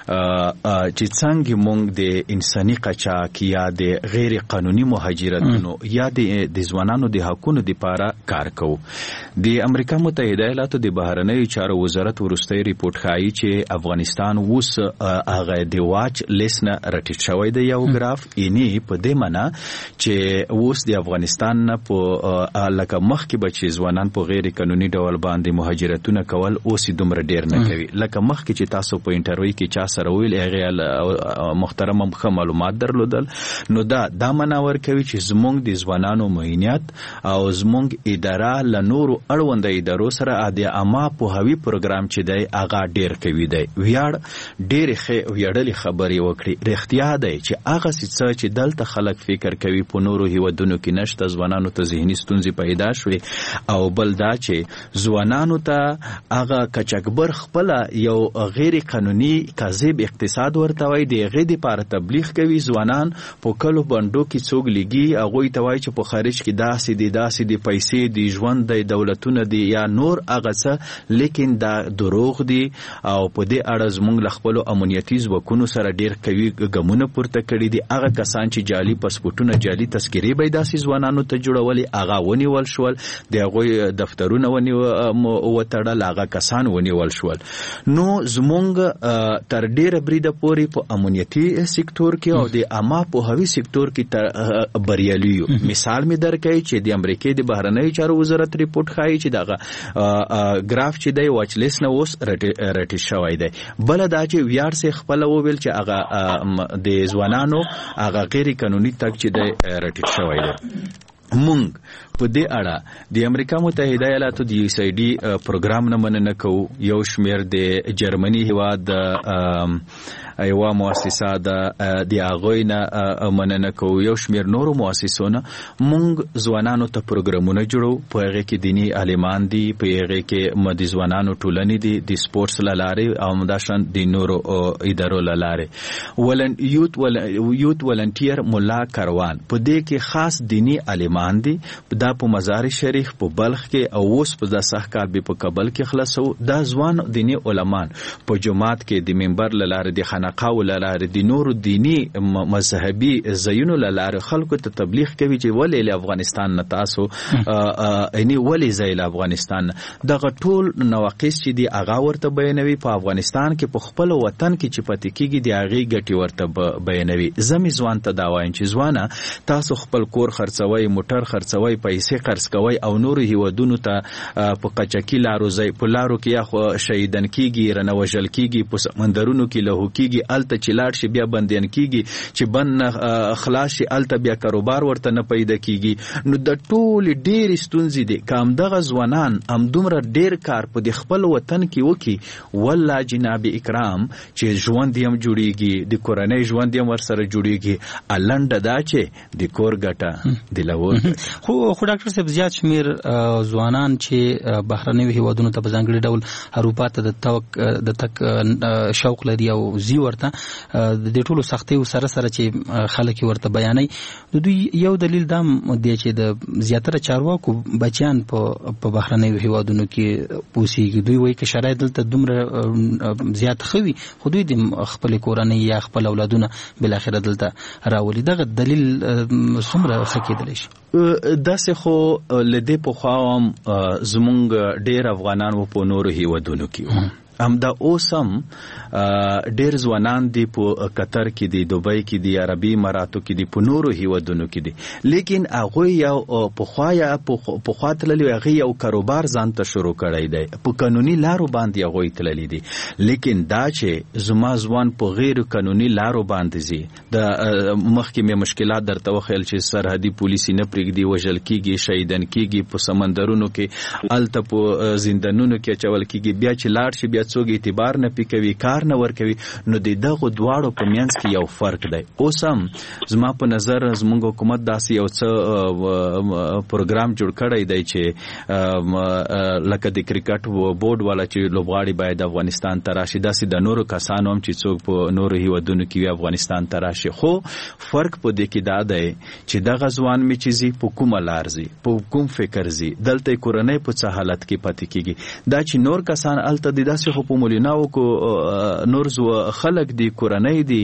چې څنګه مونږ د انساني قاچاق یا د غیر قانوني مهاجرتونو یا د ځوانانو د حقوقو د پاره کار کوو. د امریکا متحده ایالاتو د بهرنیو چارو وزارت ورستۍ ریپورت ښایي چې افغانستان اوس هغه د واچ لیست نه راټیټ شوی دی یو ګراف یعنی په دې معنی چې اوس د افغانستان نه په لکه مخکې به چې ځوانان په غیر قانوني ډول باندې مهاجرتونه کول اوس دومره ډیر نه کوي لکه مخکې چې تاسو په انټرویو کې چا سره ویل هغه محترم ښه معلومات درلودل نو دا دا معنی ورکوي چې زموږ د ځوانانو معینیت او زموږ اداره له نورو اړونده ادارو سره د عامه پوهاوي پروګرام چې دی هغه ډیر کوي دی ویاړ ډیر ښه ویاړلې خبرې وکړي. رښتیا دی چې هغه څه چې دلته خلک فکر کوي په نورو هیوادونو کې نشته ځوانانو ته ذهني ستونزې پیدا شوې او بل دا چې ځوانانو ته هغه کچکبر خپل یو غیر قانوني کاذب اقتصاد ورته وای دی هغه د لپاره تبلیغ کوي ځوانان په کلو بندو کې څوک لګي هغه ته وای چې په خارج کې داسې دي داسې د پیسې د ژوند د دولتونه دي یا نور هغه څه لیکن دا دروغ دي او په دې اړه زموږ له خپلو امنیتي ځواکونو سره ډیر قوي ګامونه پورته کړي دي. هغه کسان چې جعلي پاسپورټونه جعلي تذکرې به داسې ځوانانو ته جوړولې هغه ونیول شول د هغوی دفترونه وتړل هغه کسان ونیول شول. نو زموږ تر ډیره بریده پورې په امنیتي سکتور کې او د عامه پوهاوي سکتور کې بریالي یو. مثال می درکوي چې د امریکای د بهرنیو چارو وزارت ریپورت ښایي چې دغه ګراف چې دی واچ لیست نه اوس راټیټ شوی دی. بل دا چې ویاړ سي خپل وویل چې هغه د ځوانانو هغه غیر قانوني تک چې دی راټیټ شوی دی. مونږ په دې اړه د امریکا متحده ایالاتو د یو سی ډي پروګرام نه مننه کوو. یو شمیر د جرمني هیواد یو مؤسسه د د هغوی نه مننه کوو. یو شمیر نورو مؤسسونه مونږ ځوانانو ته پروګرامونه جوړو په هغه کې دینی عالمان دي په هغه کې مد ځوانانو ټولنې دي د سپورتس لاره او مداشن د نورو ادارو لاره ولن یوت ول یوت ولنټیر مولا کاروان په دې کې خاص دینی عالمان دي دا په مزار شریف په بلخ کې او اوس په د سحکار به په کابل کې خلاصو دا ځوان دینی علمان په جماعت کې د منبر لاره د خانقاو لاره د نورو دینی مذهبي زینو لاره خلکو ته تبلیغ کوي چې ولې له افغانستان نه تاسو اني ولې زای له افغانستان دغه ټول نواقص چې دی هغه ورته بیانوي په افغانستان کې په خپل وطن کې چې پاتې کیږي دی هغه ګټي ورته بیانوي. زمي ځوان ته دا وایم چې ځوانه تاسو خپل کور خرڅوي موټر خرڅوي پیسې خرڅ کوي او نورو هیوادونو ته په قچاقي لارو زای په لارو کې یا خو شهیدان کیږي رنوجل کیږي په سمندرونو کې له کیږي الته چلاړ شي بیا بنديان کیږي چې بن خلاص شي الته بیا کاروبار ورته نه پیدا کیږي. نو د ټول ډیر ستونزې دي کوم دغه ځوانان هم دومره ډیر کار په د خپل وطن کې وکي والله جناب اکرام چې ژوند یې هم جوړیږي د کورنۍ ژوند یې ور سره جوړیږي الند دا چې د کور ګټه د لور خو خو ډاکټر صاحب زیات شمیر ځوانان چې بهرنیو هیوادونو ته په ځانګړي ډول اروپا ته د توک د تک شوق لري او زی ورته د دې ټولو سختیو سره سره چې خلک ورته بیانوي د دوی یو دلیل دا دی چې د زیاتره چارواکو بچیان په په بهرنیو هیوادونو کې پوسیږي. دوی وایي چې شرایط دلته دومره زیات خوي خو دوی د خپل کورنۍ یا خپل اولادونه بل اخر دلته راولي. دغه دلیل څومره خکېدلی شي؟ داسې خو لدې په خواوم زمونږ ډېر افغانان و په نورو هیوادونو کې هم دا اوس هم ډېر ځوانان دي په قطر کې دي، دوبۍ کې دي، عربي اماراتو کې دي، په نورو هیوادونو کې دي، لیکن هغوی یو پخوا یا پخوا تللي هغوی یو کاروبار ځان ته شروع کړی دی، په قانوني لارو باندې هغوی تللي دي. لیکن دا چې زما ځوان په غیر قانوني لارو باندې ځي، د مخکې مې مشکلات درته وښیل چې سرحدي پولیس نه پرېږدي، وژل کېږي، شهیدان کېږي، په سمندرونو کې هلته په زندانونو کې اچول کېږي، بیا چې لاړ شي بیا څوک اعتبار نه پې کوي، کار نه ورکوي. نو د دغو دواړو په منځ کې یو فرق دی. اوس هم زما په نظر زموږ حکومت داسې یو څه پروګرام جوړ کړی دی چې لکه د کرکټ بورډ والا چې لوبغاړي باید افغانستان ته راشي، داسې د نورو کسانو هم چې څوک په نورو هیوادونو کې وي افغانستان ته راشي. خو فرق په دې کې دا دی چې دغه ځوان مې چې ځي په کومه لار ځي، په کوم فکر ځي، دلته یې کورنۍ په څه حالت کې پاتې کېږي. دا چې نور کسان هلته دي داسې خو په مولیناو کو نور خلک دي، کورنۍ دي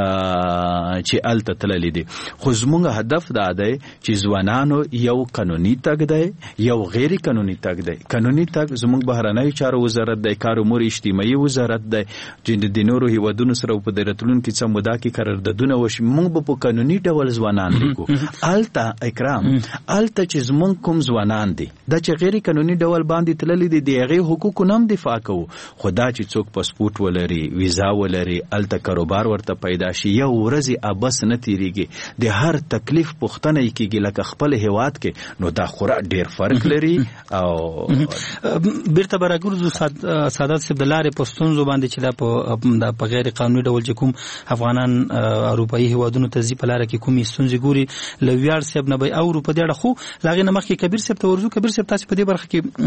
چې هلته تللي دي. خو زموږ هدف دا دی چې ځوانانو یو قانوني تګ دی، یو غیر قانوني تګ دی. قانوني تګ زموږ بهرنیو چارو وزارت دی، کار امور اجتماعي وزارت دی چې د نورو هیوادونو سره په د راتلونکي څه موده کې قراردادونه وشي، موږ به په قانوني ډول ځوانان لیږو. هلته اکرام هلته چې زموږ کوم ځوانان دي دا چې غیر قانوني ډول باندې تللي دي، د هغې حقوقو نه هم دفاع کوو. خو دا چې څوک پاسپورټ ولري، ویزا ولري، هلته کاروبار ورته پیدا شي، یو ورځې ابس نه تیریږي، د هر تکلیف پوښتنه یې کېږي لکه خپل هیواد کې، نو دا خورا ډېر فرق لري. او بیرته به راګرځو سعادت صاحب د لارې په ستونزو باندې چې دا په غیر قانوني ډول چې کوم افغانان اروپایي هیوادونو ته ځي په لاره کې کومې ستونزې ګوري له ویاړ صاحب نه به اورو په دې اړه. خو له هغې نه مخکې کبیر صاحب ته ورځو. کبیر صاحب تاسې په دې برخه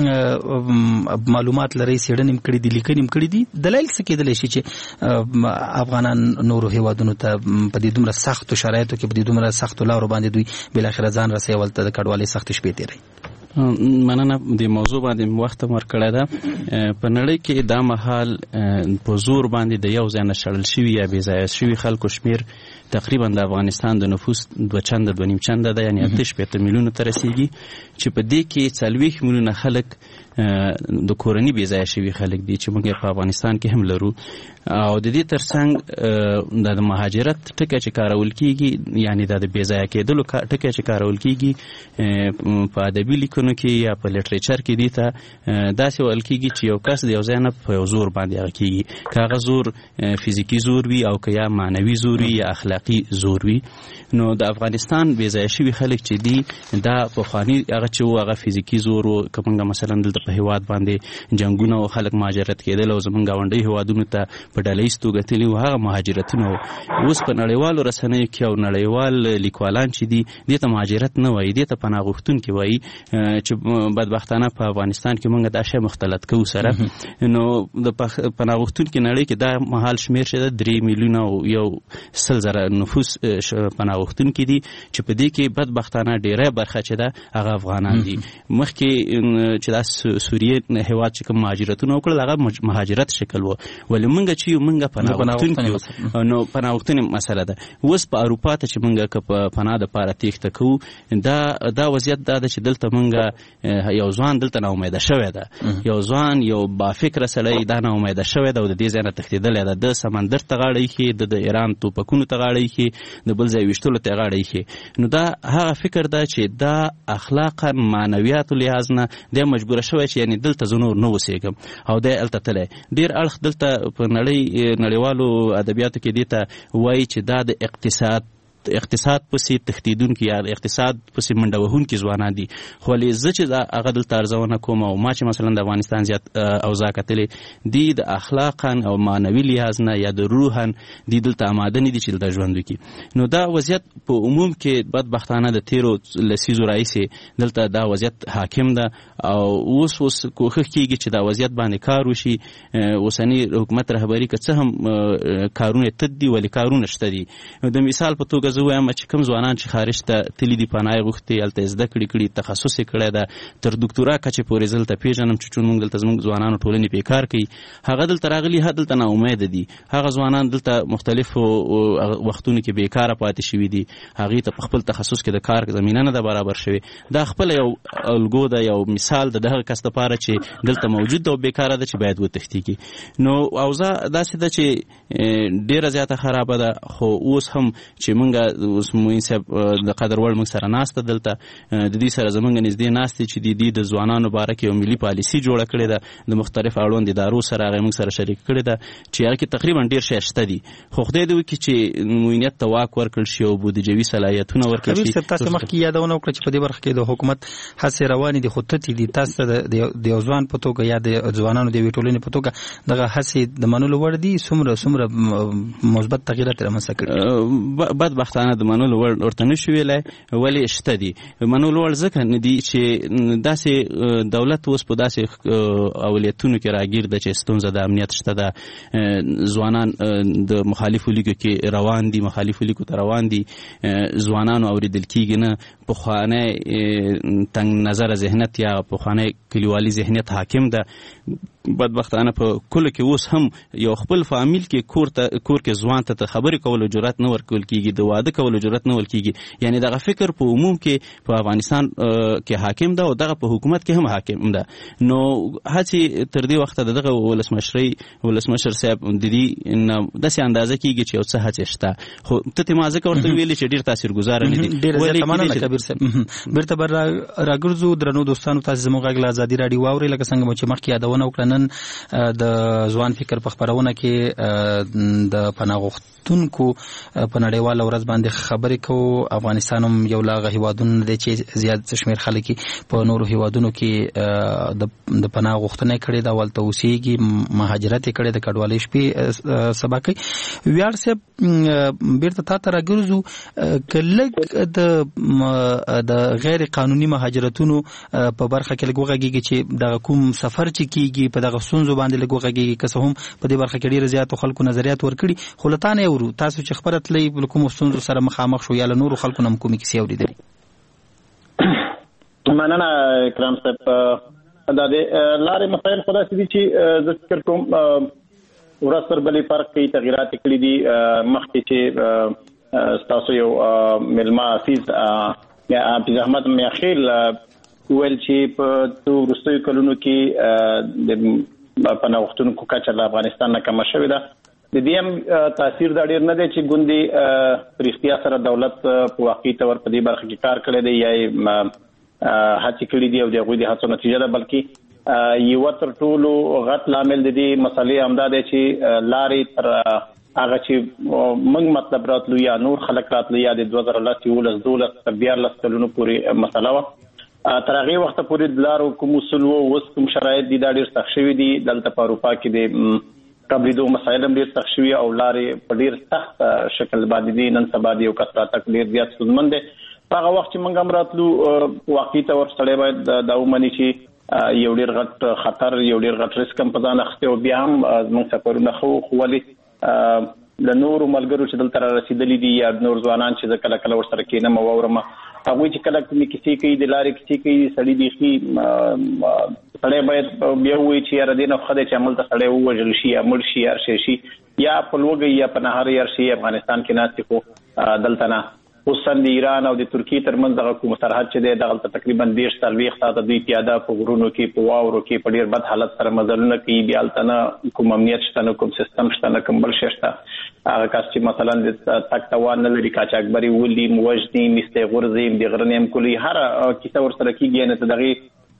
کې معلومات لرئ، څېړنې هم کړي دي، لیکنې هم کړي دي. دلایل څه کېدلی شي چې افغانان نورو هیوادونو ته په دې دومره سختو شرایطو کې په دې دومره سختو لارو باندې دوی بالاخره ځان رسوي، ولته د کډوالۍ سختې شپې تېروي؟ مننه. د موضوع باندې وخت ورکړی ده. په نړۍ کې دا مهال په زور باندې د یو ځای نه شړل شوي یا بې ځایه شوي خلکو شمیر تقریبا د افغانستان د نفوس دوه چنده دوه نیم چنده ده، یعنې اته شپېته میلیونو ته رسیږي، چې په دې کې څلوېښت میلیونه خلک د کورني بې ځایه شوي خلک دي چې موږ په افغانستان کې هم لرو. او د دې ترڅنګ د مهاجرت ټکی چې کارول کېږي، یعنې دا د بې ځایه کېدلو ټکی چې کارول کېږي په ادبي لیکنو کې یا په لټریچر کې دې ته داسې ویل کېږي چې یو کس د یو ځای نه په یو زور باندې هغه کېږي، که هغه زور فزیکي زور وي او که یا معنوي زور وي یا اخلاقي زور وي. نو د افغانستان بې ځایه شوي خلک چې دي دا پخواني هغه چې و هغه فزیکي زور و، که موږ مثلا دلته په هیواد باندې جنګونه او خلک مهاجرت کېدل او زموږ ګاونډي هیوادونو ته په ډله ییز توګه تللي وو، هغه مهاجرتونه وو. اوس په نړیوالو رسنیو کې او نړیوال لیکوالان چې دي دې ته مهاجرت نه وایي، دې ته پناه غوښتونکي وایي، چې بدبختانه په افغانستان کې موږ دا شی مختلط کوو سره. نو د پناه غوښتونکي نړۍ کې دا مهال شمیر چې ده درې میلیونه او یو سل زره نفوس پناه غوښتونکي دي، چې په دې کې بدبختانه ډیری برخه چې ده هغه افغانان دي. مخکې چې دا سوریې هیواد چې کوم مهاجرتونه وکړل هغه مهاجرت شکل و، ولې موږ چې یو موږ پناه غوښتونکي نو پناه غوښتنې مسله ده. اوس په اروپا ته چې موږ که په پناه دپاره تېښته کوو، دا دا وضعیت دا ده چې دلته موږ یو ځوان دلته ناامیده شوی ده، یو ځوان یو بافکره سړی دا ناامیده شوی ده او د دې ځای نه تښتېدلی ده، د سمندر ته غاړه ایښې، د د ایران توپکونو ته غاړه ایښې، د بل ځای ویشتلو ته غاړه ایښې. نو دا هغه فکر ده چې دا اخلاقا معنویاتو لحاظ نه دی مجبوره شوی چې یعنې دلته زه نور نه اوسېږم او دی هلته تللی. ډېر اړخ دلته په نړۍ نړیوالو ادبیاتو کې دې ته وایي چې دا د اقتصاد اقتصاد پسې تښتیدونکي یا اقتصاد پسې منډه وهونکي ځوانان دي. خو ولې زه چې هغه دلته ارزونه کوم او ما چې مثلا د افغانستان زیات اوضاع کتلې دي د اخلاقا او معنوي لحاظ نه یا د روحا دي دلته آماده نه دي چې دلته ژوند وکړي. نو دا وضعیت په عموم کې بدبختانه د تیرو لسیزو راهیسې دلته دا وضعیت حاکم ده او اوس اوس کوښښ کېږي چې دا وضعیت باندې کار وشي. اوسنی حکومت رهبري که څه هم کارونه تد دي ولې کارونه شته دي. د مثال په توګه زه وایم چې کوم ځوانان چې خارج ته تللي دي پناه یې غوښتې هلته زده کړې کړي تخصص یې کړی ده تر دوکتورا کچې پورې زه دلته پېژنم چې چون موږ دلته زموږ ځوانانو ټولنې بیکار کوي هغه دلته راغلي ها دلته ناامیده دي. هغه ځوانان دلته مختلفو وختونو کې بیکاره پاتې شوي دي هغې ته په خپل تخصص کې د کار زمینه نه ده برابر شوې. دا خپله یو الګو ده یو مثال د دغه کس دپاره چې دلته موجود ده او بیکاره ده چې باید وتښتېږي. نو اوضاع داسې ده چې ډېره زیاته خرابه ده. خو اوس هم چې مونږ اوس موین صاحب د قدر وړ موږ سره ناسته دلته د دې سره زمونږ نږدې ناستې چې د دې د ځوانانو باره کې یو ملي پالیسي جوړه کړې ده د مختلف اړوند ادارو سره هغه موږ سره شریک کړې ده چې هغه کې تقریبا ډېر شی شته دي. خو خدای دې وکړي چې موینیت ته واک ورکړل شي او بودیجوي صلاحیتونه ورکړل شي. حبیب صاحب تاسو مخکې یادونه وکړه چې په دې برخه کې د حکومت هڅې روانې دي خو تتې دي. تاسو د یو ځوان په توګه یا د ځوانانو د یوې ټولنې په توګه دغه هڅې د منلو وړ دي څومره څومره مثبت تغییرات رامنځته کړي؟ بدبختانه د منلو وړ ورته نشو ویلی ولې شته دي. منلو وړ ځکه نه دي چې داسې دولت اوس په داسې اولویتونو کې راګیر ده چې ستونزه د امنیت شته ده. ځوانان د مخالفو لیکو کې روان دي مخالفو لیکو ته روان دي ځوانانو اورېدل کېږي نه. پخوانی تنګ نظره ذهنیت یا پخوانی کلیوالي ذهنیت حاکم ده. بدبختانه په کله کې اوس هم یو خپل فامیل کې کور ته کور کې ځوان ته خبرې کولو جرأت نه ورکول کېږي د واده کولو جرأت نه ورکول کېږي. یعنی دغه فکر په عموم کې په افغانستان کې حاکم ده او دغه په حکومت کې هم حاکم ده. نو هڅې تر دې وخته دغه ولسمشرۍ ولسمشر صاحب د دې نه داسې اندازه کېږي چې یو څه هڅې شته. خو ته ما ځکه ورته ویلې چې ډېر تاثیرګزاره نه دي. ډېر زیاته مننه کبیر صاحب. بیرته بر راګرځو درنو دوستانو تاسو زموږ غږ له ازادي راډیو واورئ لکه څنګه چې مخکې یادونه وکړه نن د ځوان فکر په خپرونه کې د پناه غوښتونکو په نړیواله ورځ باندې خبرې کوو. افغانستان هم یو له هغه هیوادونو دی چې زیات شمېر خلک په نورو هیوادونو کې د پناه غوښتنه کړې ده هلته اوسېږي مهاجرت یې کړی د کډوالۍ شپې سبا کوي. ویاړ صاحب بیرته تا ته راګرځو که لږ د غیر قانوني مهاجرتونو په برخه کې لږ وغږېږي چې دغه کوم سفر چې کېږي په دغه ستونزو باندې لږ وغږېږي که څه هم په دې برخه کې ډېرو زیاتو خلکو نظریات ورکړي. خو له تا نه یې ورو تاسو چې خبره تلئ له کومو ستونزو سره مخامخ شو یا له نورو خلکو نه هم کومې کیسې اورېدلې؟ مننه اکرام صاحب. دا د لارې مسایل خو داسې دي چې زه فکر کوم ورځ تر بلې فرق کوي تغییرات یې کړي دي. مخکې چې ستاسو یو میلمه عزیز حافظ احمد میاخیل ویل چې په وروستیو کلونو کې د پناه غوښتونکو کچه له افغانستان نه کمه شوې ده. د دې هم تاثیر دا ډېر نه دی چې ګوندې په رښتیا سره دولت په واقعي طور په دې برخه کې کار کړی دی یا یې هڅې کړي دي او د هغوی د هڅو نتیجه ده. بلکې یوه تر ټولو غټ لامل د دې مسلې همدا دی چې لارې تر هغه چې موږ مطلب راتلو یا نور خلک راتلو یا د دوه زره لس یولس دولس تر دیارلس کلونو پورې مسله وه. تر هغې وخته پورې د لارو کوم اصول وو اوس کوم شرایط دي دا ډېر سخت شوي دي. دلته په اروپا کې د قبلیدو مسایل هم ډېر سخت شوي او لارې په ډېر سخت شکل باندې دي. نن سبا د یو کس راتګ ډېر زیات ستونزمن دی. په هغه وخت چې موږ هم راتلو واقعي طور سړی باید دا ومني چې یو ډېر غټ خطر یو ډېر غټ ریسک هم په ځان اخیستی او بیا هم زموږ سفرونه ښه وو. خو ولې د نورو ملګرو چې دلته را رسېدلي دي یا نور ځوانان چې زه کله کله ورسره کېنم او واورم هغوی چې کله کومې کیسې کوي د لارې کیسې کوي سړي بیخي سړی باید بیا ووایي چې یاره دې نه ښه دی چې هملته سړی ووژل شي یا مړ شي یا ارشی شي یا په لوږه یا په نهار یا ارشي افغانستان کې ناست خو دلته نه. خصوصا د ایران او د ترکیې ترمنځ دغه کوم سرحد چې دی دغلته تقریبا دېرش څلوېښت ساعته دوی پیاده په غرونو کې په واورو کې په ډېر بد حالت سره مزلونه کوي. بیا هلته نه کوم امنیت شته نه کوم سیستم شته نه کوم بل شی شته. هغه کس چې مثلا د تګ توان نه لري قاچاقبري ولي وژني مستې غورځي د غره نه هم کلي هره کیسه ورسره کېږي. یعنې ته دغې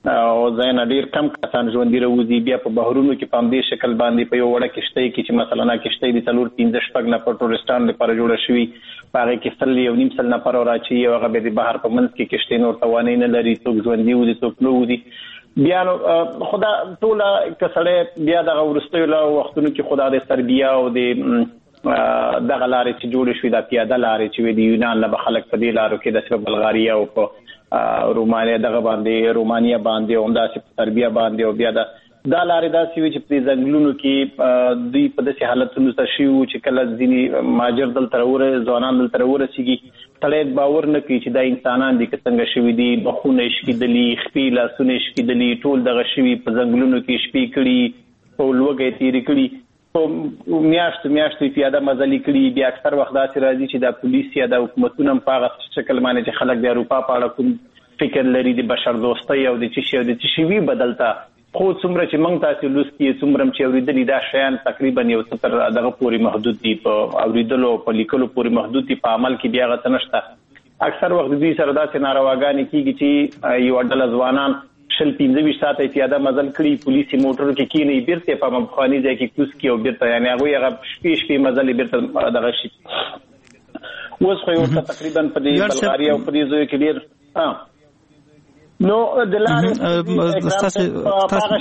او ځین ډیر کم کسان ژوند راوځي بیا په بهرونو کې په دې شکل باندې په یو وړه کشته کې چې مثلا کشته د څلور پنځه شپږ نه په ټورستان لپاره جوړه شوی هغه کې سل یو نیم سل نه پر راچی او هغه به د بهر په منځ کې کشته نور توانې نه لري څوک ژوند دی او څوک نو دی بیا نو خدا ټول کسړې بیا د ورستیو له وختونو کې خدا د سربیا او د دغه لارې چې جوړ شوې د پیاده لارې چې د یونان له خلک په دې لارو کې د بلغاریا او په رومانیا دغه باندې رومانیا باندې او داسې سربیا باندې او بیا د دا لارې داسې وي چې په ځنګلونو کې دوی په داسې حالتونو ته شي چې کله ځینې ماجر دلته راوره ځوانان دلته راورسیږي تړې باور نه کوي چې دا انسانان دي که څنګه شوي دي بخونه شکېدلي خپې لاسونه شکېدلي ټول دغه شوي په ځنګلونو کې شپې کړي په لوږه تېرې کړي په میاشتو میاشتو پیاده مزلي کړي بیا اکثر وخت داسې راځي چې د پولیس یا د حکومتونو په هغه شکل باندې چې خلک د اروپا په اړه کوم فکر لري د بشر دوستۍ او د چشي او د چشي بدلته خو څومره چې موږ تاسو لوستي څومره چې اوریدلې دا شیان تقریبا یو څه تر دغه پورې محدود دي په اوریدلو په لیکلو پورې محدود دي په عمل کې بیا غته نشته اکثر وخت دوی سره داسې نارواګانې کیږي چې یو ډله ځوانان شل پنځه ویشت ساعته پیاده مزل کړي پولیسي موټر کې کینې بیرته په مخانی ځای کې کوس کې او بیرته یعنی هغه هغه شپې شپې مزل بیرته دغه شي اوس خو یو تقریبا په دې بلغاریا او په دې ځای کې ډیر ها نو د لارې تاسو تاسو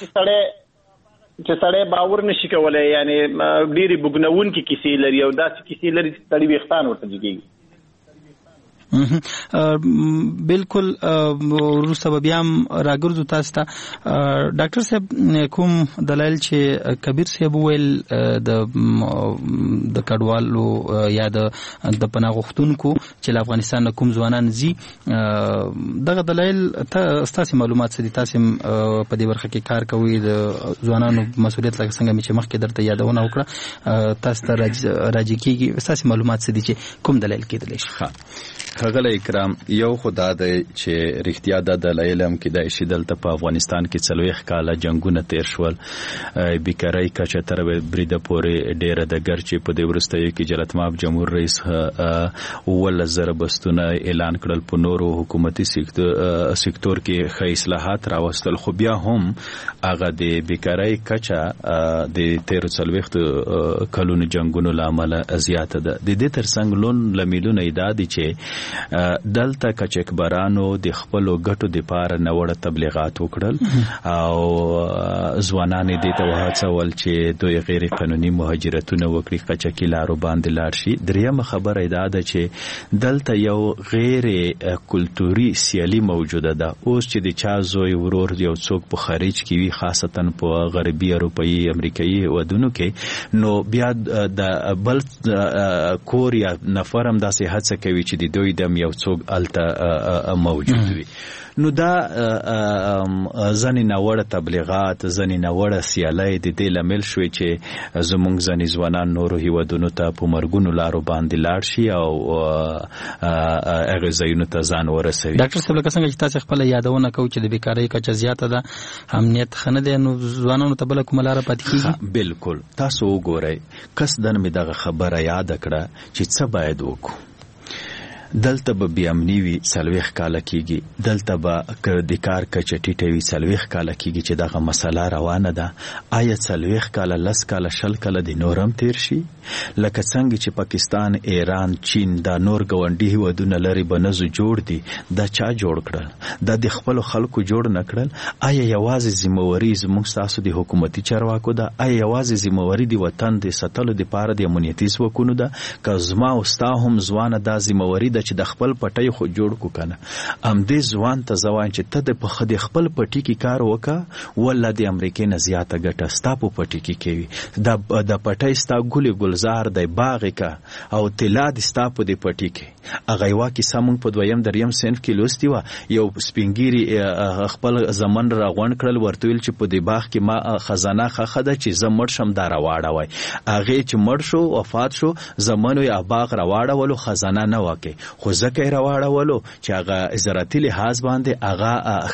چې سړی باور نشي کولای یعنی ډېری بګنون کې کیسې لري او داسې کیسې لري چې سړی وختان ورته جوړیږي بالکل وروسته بیا هم راګرځو تاسو ته ډاکټر صاحب کوم دلایل چې کبیر صاحب ویل د د کډوالو یا د پناه غوښتونکو چې له افغانستان کوم ځوانان زی دغه دلایل تاسو معلومات څه دي تاسو په دې برخه کې کار کوي د ځوانانو مسؤلیت لکه څنګه چې مخکې درته یادونه وکړه تاسو ته راځي کیږي تاسو معلومات څه دي چې کوم دلایل کېدلی شي خغل اکرام یو خدا دی چې رښتیا د دلایل هم کې د شیدل ته په افغانستان کې څلويخ کاله جنگونه تیر شول بیکارای کچه تر بریده پورې ډیره د ګرچې په دې ورستۍ کې جلتماب جمهور رئیس ول زره بستونه اعلان کړل په نورو حکومتي سکتور کې خې اصلاحات راوستل خو بیا هم هغه د بیکارای کچه د تیر څلويخ کلونو جنگونو لامل زیاته ده د دې ترڅنګ لون لمیلونه ایدادي چې دلته کچکبرانو د خپل ګټو د پاره نوړه تبلیغات وکړل او ځوانان دې ته وهڅول چې دوی غیر قانوني مهاجرتونه وکړي کچکی لارو باندې لاړ شي دریم خبره دا ده چې دلته یو غیر کلتوري سیالي موجوده ده اوس چې د چا زوی ورور یو څوک په خارج کې وي خاصتا په غربي اروپאי امریکایي ودونو کې نو بیا د بل کور یا نفرم داسې هڅه کوي چې د دوی دم یو څوک الته موجود وي نو دا ځنې ناوړه تبلیغات ځنې ناوړه سیالۍ د دې لامل شوی چې زموږ ځنې ځوانان نورو هیوادونو ته په مرګونو لارو باندې لاړ شي او هغه ځایونو ته ځان ورسوي ډاکټر صاحب لکه څنګه چې تاسو خپل یادونه کوئ چې د بیکارۍ کچه زیاته ده امنیت ښه نه دی نو ځوانانو ته بله کومه لاره پاتې کېږي بالکل تاسو وګورئ قصدن مې دغه خبره یاد کړه چې څه باید وکړو دلته به بیا امنی وي څلويخ کاله کېږي دلته به د کار کچه ټیټه وي څلويخ کاله کېږي چې دغه مسله روانه ده آیا څلويخ کاله لس کاله شل کاله د نورم تیر شي لکه څنګه چې پاکستان ایران چین دا نور ګاونډي هیوادونه لري به نزو جوړ دي دا چا جوړ کړل دا د خپل خلکو جوړ نه کړل آیا یوازې ذمہواری زموږ تاسو د حکومتي چارواکو ده آیا یوازې ذمہواری د وطن د ساتلو د پاره د امنیتي ځواکونو ده که زما او ستا هم ځوانه دا ذمہواری چې د خپل پټي خو جوړ کو کنه ام دې ځوان ته ځوان چې ته د په خدي خپل پټي کې کار وکا ولا د امریکای نه زیاته ګټه ستا په پټي کې کوي د د پټي ستا ګلي ګلزار د باغ کا او تلا د ستا په دې پټي کې اغه وا کې سمون په دویم دریم صنف کې لوستي و یو سپینګيري خپل زمن راغون کړل ورتویل چې په دې باغ کې ما خزانه خخده چې زمړ شم دا راواړه وای اغه چې مړ شو وفات شو زمنو یا باغ راواړه ولو خزانه نه وکي خو ځکه یې راواړولو چې هغه زراعتي لحاظ باندې هغه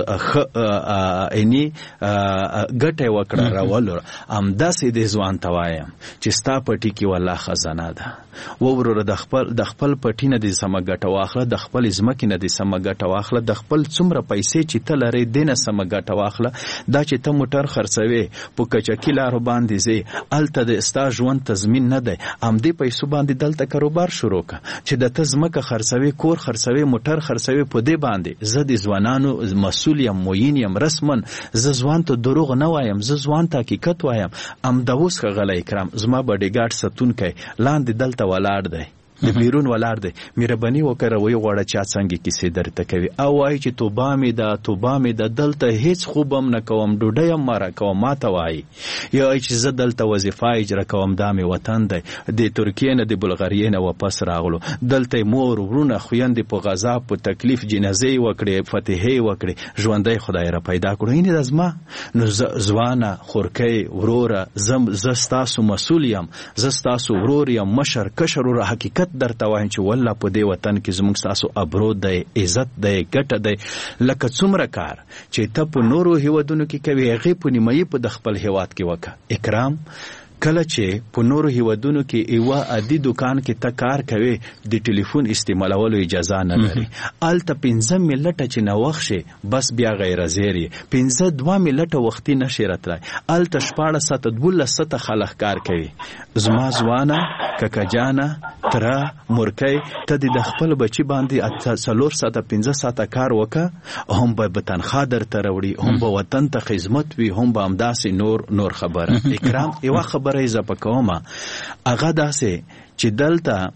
خط اني ګټه وکړه راولو همداسې د ځوان ته وایم چې ستا پټي کې والله خزانه ده وورو د خپل د خپل پټي پراپرټي نه دې سمه ګټه واخله، د خپل ځمکې نه دې سمه ګټه واخله، د خپل څومره پیسې چې ته لرې دې نه سمه ګټه واخله. دا چې ته موټر خرڅوې په کچکي لارو باندې ځې، هلته د ستا ژوند تضمین نه دی، همدې پیسو باندې دلته کاروبار شروع کړه. چې د ته ځمکه خرڅوې، کور خرڅوې، موټر خرڅوې، په دې باندې زه د ځوانانو مسؤل یم، معین یم، رسمن. زه ځوان ته دروغ نه وایم، زه ځوان ته حقیقت وایم. همدا اوس ښاغلی اکرام زما باډیګارډ ساتونکی لاندې دلته ولاړ دی، د بیرون ولاړ دی، مهرباني وکړه وی غواړه چا څنګه کیسې درته کوي، او وایي چې توبه مې ده توبه مې ده، دلته هیڅ خوب هم نه کوم، ډوډۍ هم مه راکوم، ماته وایي. یا وایي چې زه دلته وظیفه اجرا کوم، دا مې وطن دی، د ترکیې نه د بلغاریې نه واپس راغلو، دلته مور ورونه خویندې په غذا په تکلیف جنازې وکړې، فتحې وکړې، ژوندی خدای را پیدا کړو. اینې د زما نو ځوانه خورکۍ وروره، زه ستاسو مسؤل یم، زه ستاسو ورور یم، مشر کشر وروره، حقیقت درته وایم چې والله په دې وطن کې زموږ ستاسو ابرو دی، عزت دی، ګټه دی. لکه څومره کار چې ته په نورو هیوادونو کې کوي، هغې په نیمایي په د خپل هیواد کې وکړه. اکرام کله چې په نورو هیوادونو کې یوه عادي دکان کې ته کار کوي، د ټلیفون استعمالولو اجازه نه لري. هلته پنځه منټه چې ناوخت شي بس بیا غیر زیر یې، پنځه دوه منټه وختي نشي راتلی. هلته شپاړس ساعته دولس ساعته خلک کار کوي. زما ځوانه ککه جانه تره مورکۍ، ته دې د خپل بچي باندې څلور ساعته پنځه ساعته کار وکړه، هم به تنخوا درته راوړي، هم به وطن ته خدمت وي، هم به همداسې نور نور خبره. اکرام یوه خبره یې زه په کومه، هغه داسې چې دلته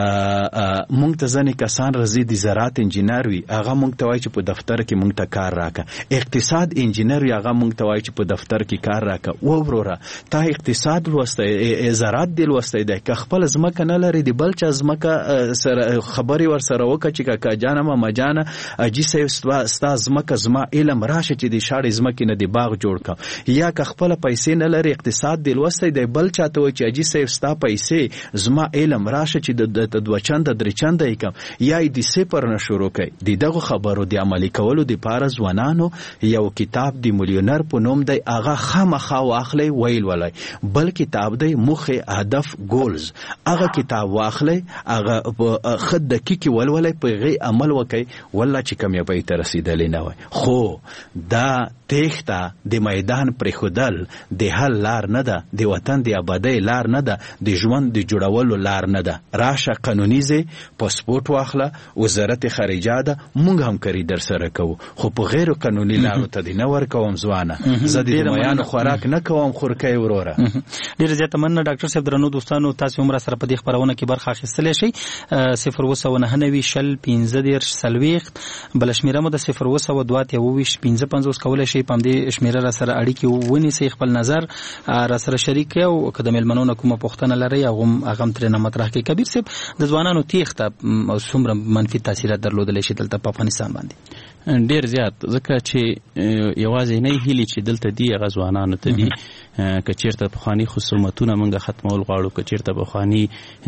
مونږ ته ځنې کسان راځي د زراعت انجینر وي، هغه مونږ ته وایي چې په دفتر کې مونږ ته کار راکړه. اقتصاد انجینر وي، هغه مونږ ته وایي چې په دفتر کې کار راکړه. و وروره تا اقتصاد لوستی، زراعت دې لوستی دی، که خپل ځمکه نه لري د بل چا ځمکه سره خبرې ورسره وکړه چې کاکا جانه ماما جانه اجي صاحب ستا ځمکه زما علم راشه چې د شاړې ځمکې نه د باغ جوړ کړه. یا که خپله پیسې نه لري، اقتصاد دې لوستی دی، بل چا ته وایي چې اجي صاحب ستا پیسې زما علم راشه چې د ته دوه چنده درې چنده یې کم، یا یې د صفر نه شروع کوي. د دغو خبرو د عملي کولو دپاره ځوانانو یو کتاب د میلیونر په نوم دی، هغه خامخا واخلی ویل ولئ. بل کتاب دی موخې هدف ګولز، هغه کتاب واخلی، هغه په ښه دقیق ولولئ، په هغې عمل وکئ، والله چې کامیابۍ ته رسېدلی نه وای. خو دا تېښته د میدان پرېښودل د حل لار نه ده، د وطن د آبادۍ لار نه ده، د ژوند د جوړولو لار نه ده. راشه قانوني ځې، پاسپورټ واخله، وزارت خارجه ده، موږ همکاري در سره کوو، خو په غیر قانوني لارو ته دې نه ورکوم. ځوانه زه د میانو خوراک نه کوم، خورکۍ وروره. ډېره زیاته مننه ډاکټر صاحب. درنو دوستانو، تاسو هم راسره په دې خپرونه کې برخه اخیستلی شئ. صفر اووه سوه نهه نوي شل پنځه دېرش څلوېښت، بله شمېره مو د صفر اووه سوه دوه اتیا اوه ویشت پنځه پنځوس کولی شئ په همدې شمېره راسره اړیکې ونیسئ، خپل نظر راسره شریک کړئ، او که د مېلمنو نه کومه پوښتنه لرئ هغه هم ترېنه مطرح کړئ. کبیر صاحب، د ځوانانو تېښته څومره منفي تاثیرات درلودلی شي دلته په افغانستان باندې؟ ډیر زیات، ځکه چې یوازینۍ هیلې چې دلته دي هغه ځوانانو ته دي. که چیرته پخواني خصومتونه موږ ختمول غواړو، که چیرته پخواني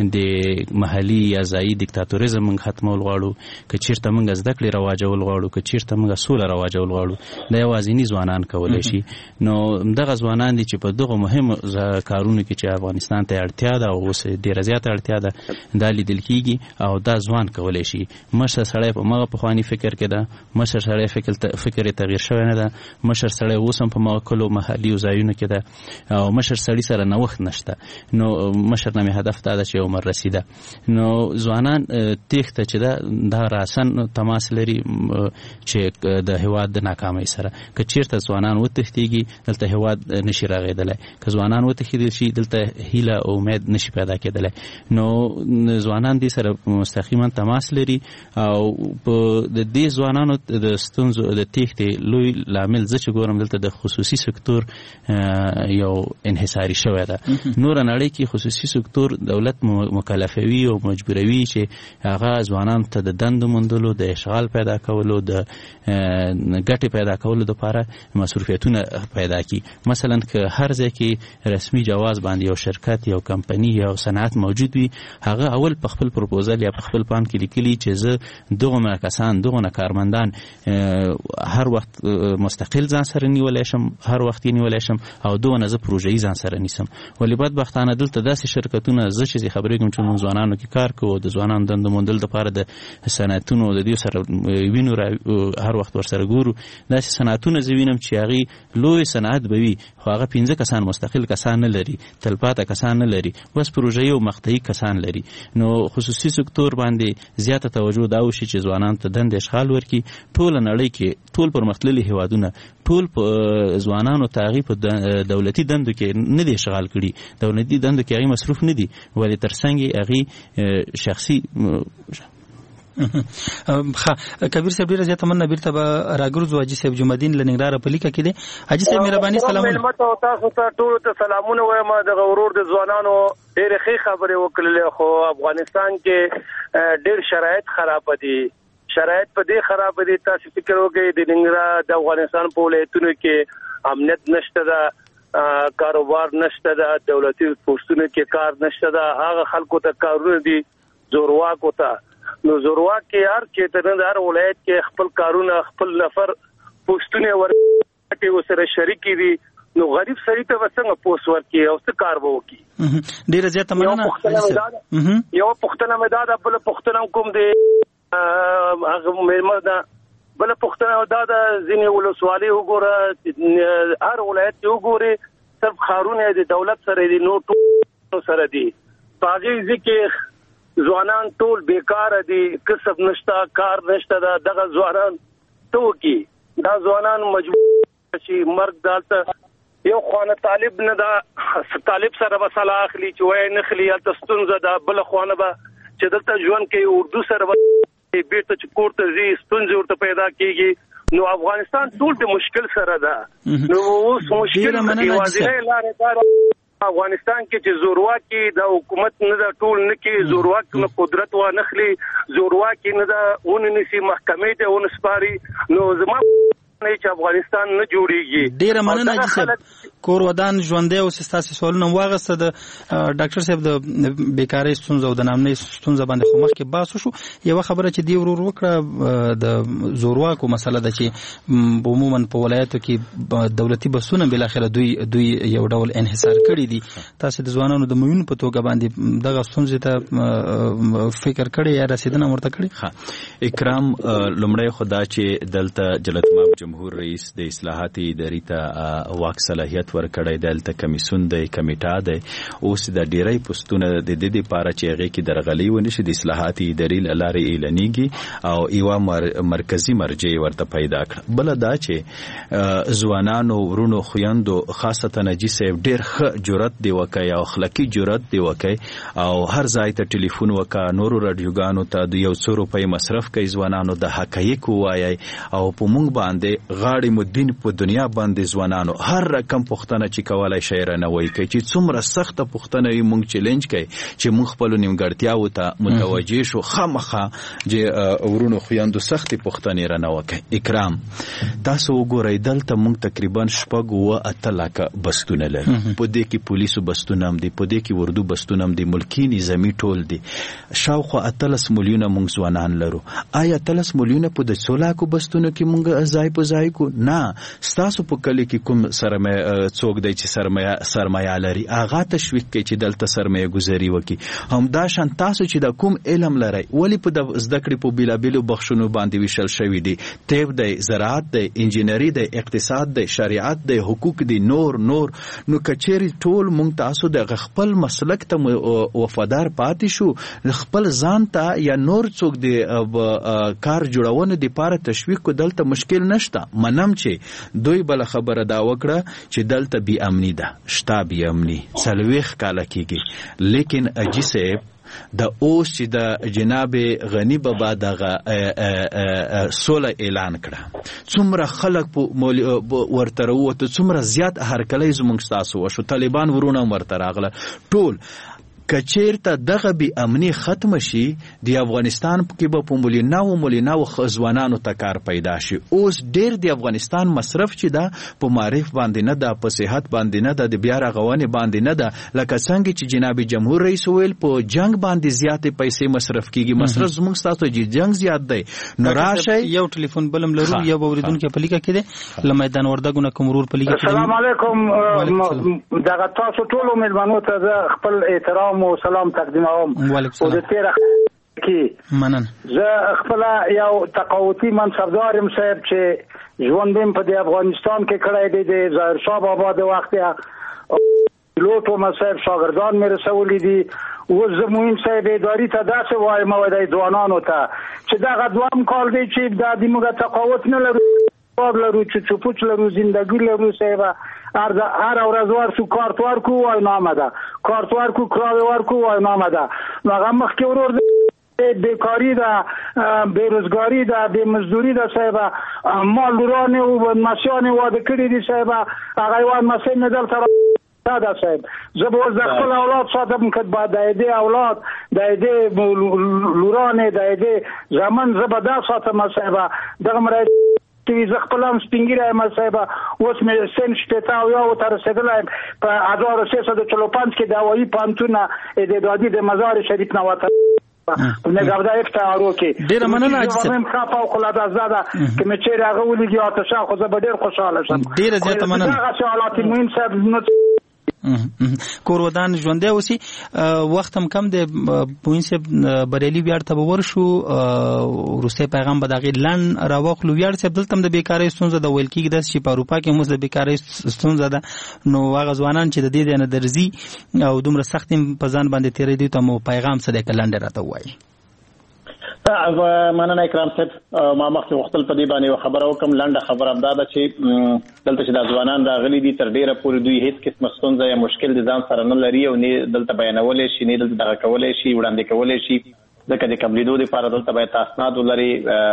د محلي یا ځایي دیکتاتوریزم موږ ختمول غواړو، که چیرته موږ زده کړې رواجول غواړو، که چیرته موږ سوله رواجول غواړو، دا یوازیني ځوانان کولی شي. نو دغه ځوانان دي چې په دغو مهمو کارونو کې چې افغانستان ته اړتیا ده، او اوس ډېره زیاته اړتیا ده، دا لیدل کېږي، او دا ځوان کولی شي. مشر سړی په مغه پخواني فکر کې ده، مشر سړی فکر فکر یې تغییر شوی نه ده، مشر سړی اوس هم په مغه کلو محلي ځایونو کې ده، او مشر سړی سره نوښت نشته. نو مشر نه مې هدف دا ده چې عمر رسیده. نو ځوانان تېښته چې ده دا راسن تماس لري چې د هېواد د ناکامۍ سره. که چېرته ځوانان وتښتېږي دلته هېواد نشي راغېدلی، که ځوانان وتښتېدل شي دلته هیله او امید نشي پیدا کېدلی. نو ځوانان دې سره مستقیما تماس لري، او په د دې ځوانانو د ستونزو د تېښتې لوی لامل زه چې ګورم دلته د خصوصي سکتور یو انحصاري شوی ده. نور نړۍ کې خصوصي سکتور دولت مکلفوي او مجبوروي چې هغه ځوانانو ته د دندو موندلو، د اشغال پیدا کولو، د ګټې پیدا کولو لپاره مصروفیتونه پیدا کړي. مثلا که هر ځای کې رسمي جواز باندې یو شرکت، یو کمپني، یو صنعت موجود وي، هغه اول په خپل پروپوزل یا په خپل پلان کې لیکلي چې زه دغه کسان، دغه کارمندان هر وخت مستقل ځان سره نیولای شم، هر وخت یې نیولای شم او دوه نه زه پروژې ځان سره نیسم. ولې بدبختانه دلته داسې شرکتونه زه چې خبرې کوم چې موږ ځوانانو کې کار کوو، د ځوانانو دندو موندل لپاره د صنعتونو د دې سره وینو را هر وخت ورسره ګورو. داسې صنعتونه زه وینم چې هغې لوی صنعت به وي خو هغه پنځه کسان مستقل کسان نه لري، تلپاته کسان نه لري، بس پروژې او مقطعي کسان لري. نو خصوصي سکتور باندې زیاته توجه دا وشي چې ځوانانو ته دندې اشغال ورکړي. ټوله نړۍ کې ټول پرمختللي هیوادونه ټول ځوانانو ته هغې په دولتي دندو کې نه دي اشغال کړي، دولتي دندو کې هغې مصروف نه دي، ولې تر څنګ یې هغې شخصي ښه. کبیر صاحب ډېره زیاته مننه. بیرته به راګرځو حاجي صاحب جمعدین له ننګرهاره په لیکه کې دی. حاجي صاحب مهرباني سلامونه. مېلمه ته او تاسو ته ټولو ته سلامونه وایم. دغه ورور د ځوانانو ډېرې ښې خبرې وکړلې، خو افغانستان کې ډېر شرایط خراب دي. شرایط په دې خراب دي، تاسو فکر وکړئ د ننګرهار د افغانستان په ولایتونو کې امنیت نشته ده، کاروبار نشته ده، دولتي پوسټونو کې کار نشته ده. هغه خلکو ته کارونه دي زورواکو ته. نو زورواک کې هر چې ته د هر ولایت کې خپل کارونه خپل نفر پوسټونه ورکړي او سره شریک دي. نو غریب سړی ته وسنګ پوسټ ورکړي او څه کار وکړي. ډیره زیاته مننه. یو پښتنه مې دا د بل پښتنه کوم دی هغه مېلمه ده. بل پښتنه دا د ځینې ولسوالۍ وګوره، هر ولایت کې وګوري صرف خارونه د دولت سره دي، نو ټول سره دي. پاغي ځکه ځوانان ټول بیکار دي، کسب نشته، کار نشته. دغه ځوانان توکي دا ځوانان مجبور شي مرګ دالته. یو خوانه طالب نه دا طالب سره وسله اخلي چې وای نه خلی تستونزه دا بل خوانه به چې دلته ژوند کې اردو سره بیرته چې کوړه زی ستونزې ورته پیدا کیږي. نو افغانستان ټول د مشکل سره ده. نو اوس مشکل دی واضح لاره دا افغانستان کې چې زورواکي د حکومت نه دا ټول نه کې زورواک نه قدرت و نخلي، زورواکي نه دا وننسي محکمې ته ونسپاري. نو زما نه چې افغانستان نه جوړيږي. ډیره مننه حاجي صاحب. کور ودان ژوندې او سستاسي سوالونه واغسته. د ډاکټر صاحب د بیکاری ستونزه او د نامنۍ ستونزه باندې خو مخکې بحث وشو. یو خبره چې دی ورور وکړه د زورواکو مسله ده چې عموما په ولایتو کې دولتي بسونه بل اخر دوی دوی یو ډول انحصار کړی دي. تاسو د ځوانانو د موین په توګه باندې دغه ستونزه ته فکر کړی یا رسیدنه ورته کړی؟ ها اکرام، لمړی خدا چې دلته جلالتمآب جمهور رئیس د اصلاحات اداري ته واک صلاحیت ورکړی، دلته کمیسون دی، کمیټه دی. اوس د ډیری پوسټونه د دې لپاره چې هغه کې درغلي ونی شي د اصلاحات اداري لارې اعلانېږي او یو مرکزی مرجع ورته پیدا کړ. بل دا چې ځوانانو ورونو خويندو خاصه نجی صاحب ډیر ښه جرأت دی وکای او اخلاقی جرأت دی وکای او هر ځای ته ټلیفون وکا، نورو رادیوګانو ته د یو څو روپۍ مصرف کوي، ځوانانو د حقایق وایي او په مونږ باندې غاړې مدین په دنیا باندې ځوانانو هر رقم پښتنه چې کولای شي رانوي کوي چې څومره سخته پښتنه یې مونږ چیلنج کوي چې مونږ خپل نیمګړتیاو ته متوجه شو. خامخا چې ورونو خويندو سختي پښتنه رانوي کوي. اکرام، تاسو وګورئ دلته مونږ تقریبا شپږ و اته لاکه بستونه لرو. په دې کې پولیسو بستونه هم دي، په دې کې اردو بستونه هم دي، ملکی نظامی ټول دي. شاوخوا اتلس میلیونه مونږ ځوانان لرو. آیا اتلس میلیونه په د سولاکو بستونو کې مونږ ځای په ځای کو؟ نه. ستاسو په کلی کې کوم سرمایه څوک دی چې سرمایه سرمایه لري هغه تشویق کوي چې دلته سرمایه گذاري وکړي. هم دا شان تاسو چې د کوم علم لري ولی په د زده کړې په بیلابیلو بخښونو باندې ویشل شوی دي، طب دی، زراعت دی، انجینری دی، اقتصاد دی، شریعت دی، حقوق دی، نور نور. نو کچېری ټول مونږ تاسو د خپل مسلک ته وفادار پاتې شو، خپل ځان ته یا نور څوک دی کار جوړونه د پاره تشویق کو دلته مشکل نشته. منم چې دوی بل خبره دا وکړه چې دلته بی امنی ده، شتا بی امنی څلويخ کاله کېږي. لیکن اجي صاحب د اوس چې د جناب غنی بابا دغه سوله اعلان کړه، څومره خلک ورته وروته، څومره زیات هرکلی زموږ ستاسو وشو، طالبان ورونه ورته راغله، ټول کچیرته دغه بی امنی ختم شي د افغانستان کې به په مولیناو مولیناو ځوانانو ته کار پیدا شي. اوس ډیر د افغانستان مصرف چې دا په معرف باندې نه ده، په صحت باندې نه ده، د بیا رغونې باندې نه ده. لکه څنګه چې جناب جمهور رئیس ویل په جنگ باندې زیاتې پیسې مصرف کیږي. مصرف زموږ ستاسو چې جنگ زیات دی. نو راشه یو ټلیفون بلم لرو یو اوریدونکو په لیکه کې ده ل میدان وردګونه کومرور په لیکه کې. السلام علیکم. دغه تاسو ټول مېلمنو ته خپل احترام او سلام تقدیموم. او د تیر کې منن زه خپل یو تقاوتي منصبدار يم صاحب چې ژوند په د افغانستان کې کړی دی د ظاهر شاه بابا د وخت یا لوټو مصاحب شاګردان مې رسولې دي. و زموین صاحب اداري ته داسې وایم او د ځوانانو ته چې دا غدوام کال دی چې د دې موږ تقاوت نه لرو لرو چې چوپوچ لرو زندگی لرو صاحب هر هر ورځ ورسو کارت ورکو وای نامه ده کارت ورکو کراوي ورکو وای نامه ده. هغه مخکې ورور بیکاری ده بیروزگاری ده بی مزدوری ده صاحب مال لورانه او مسیانه واده کړی دي صاحب هغه وای مسین نه دلته دا صاحب زه به د خپل اولاد ساتم که بعد د دې اولاد د دې لورانه د دې ځمن زه به دا ساتم صاحب دغه مرای زه خپل هم سپینګیری یم صاحب اوس مې سن شپېته او یو ته رسېدلی په هزار سه سوه چلو پنځ کې د هوایي پوهنتون استعدادي د مزار شریف نه وطن نگهداری افتخارو کې ډېره مننه حاجي صاحب. مهم ښه فوق‌العاده زده که مې چیرې هغه ولیږي آتشه خو زه به ډېر خوشحاله شم. ډېره زیاته مننه. دغسې حالات مهم صاحب نو کور ودان ژوندی اوسي. وخت هم کم دی پوین صاحب بریالي ویاړ ته به ورشو. وروستی پیغام به د هغې لنډ راواخلو. ویاړ صاحب دلته هم د بیکارۍ ستونزه ده ویل کېږي داسې چې په اروپا کې هم اوس د بیکارۍ ستونزه ده. نو هغه ځوانان چې د دې ځای نه درځي او دومره سخت په ځان باندې تېرېدي ته مو پیغام څه دی که لنډ راته ووایي. مننه اکرام صاحب. ما مخکې غوښتل په دې باندې یو خبره وکړم. لنډه خبره همدا ده چې دلته چې دا ځوانان راغلي دي تر ډېره پورې دوی هېڅ قسمه ستونزه یا مشکل د ځان سره نه لري او نه دلته بیانولی شي نه دلته دغه کولی شي وړاندې کولی شي. ځکه د قبلېدو دپاره دلته باید اسناد ولري،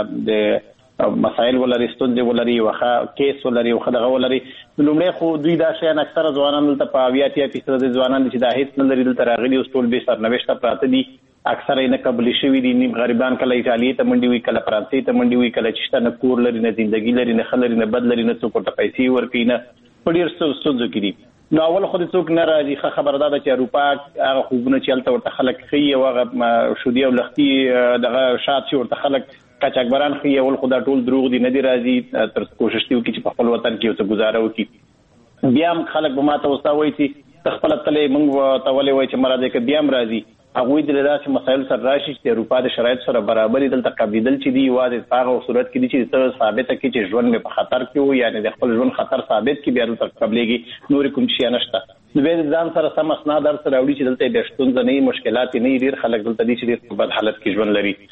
د مسایل ولري، ستونزې ولري، یو ښه کیس ولري، یو ښه دغه ولري. لومړی خو دوی دا شیان اکثره ځوانان دلته په اویا اتیا فیصده ځوانان دي چې دا هېڅ نه لري دلته راغلي اوس ټول بې سرنوشته پراته دي. اکثره یې نه قبلې شوي دي. نیم غریبان کله ایټالیې ته منډې وي، کله فرانسې ته منډې وي، کله چې شته نه کور لري، نه زندګي لري، نه ښه لري، نه بد لري، نه څوک ورته پیسې ورکوي، نه په ډېر ستونزو کې دي. نو اول خو د څوک نه راځي. ښه خبره دا ده چې اروپا هغه خوبونه چې هلته ورته خلک ښیي او هغه شودي او لختي دغه شات چې ورته خلک قاچاقبران ښیي اول خو دا ټول دروغ دي، نه دي راځي. تر کوشش دي وکړي چې په خپل وطن کې یو څه ګزاره وکړي. بیا هم خلک به ما ته اوس دا وایي چې ته خپله تلې موږ ته ولې وایي چې مه راځئ که بیا هم راځي. هغوی د داسې مسایلو سره راشي چې د اروپا د شرایطو سره برابر دي. دلته قبلېدل چې دي یوازې په هغه صورت کې دي چې ته ثابته کړي چې ژوند مې په خطر کې و، یعنې د خپل ژوند خطر ثابت کړي بیا دلته قبلېږي. نورې کوم شیان نشته. نو بیا د ځان سره سم اسناد هر څه راوړي چې دلته بیا ستونزه نه وي، مشکلات یې نه وي. ډېر خلک دلته دي چې ډېر په بد حالت کې ژوند لري.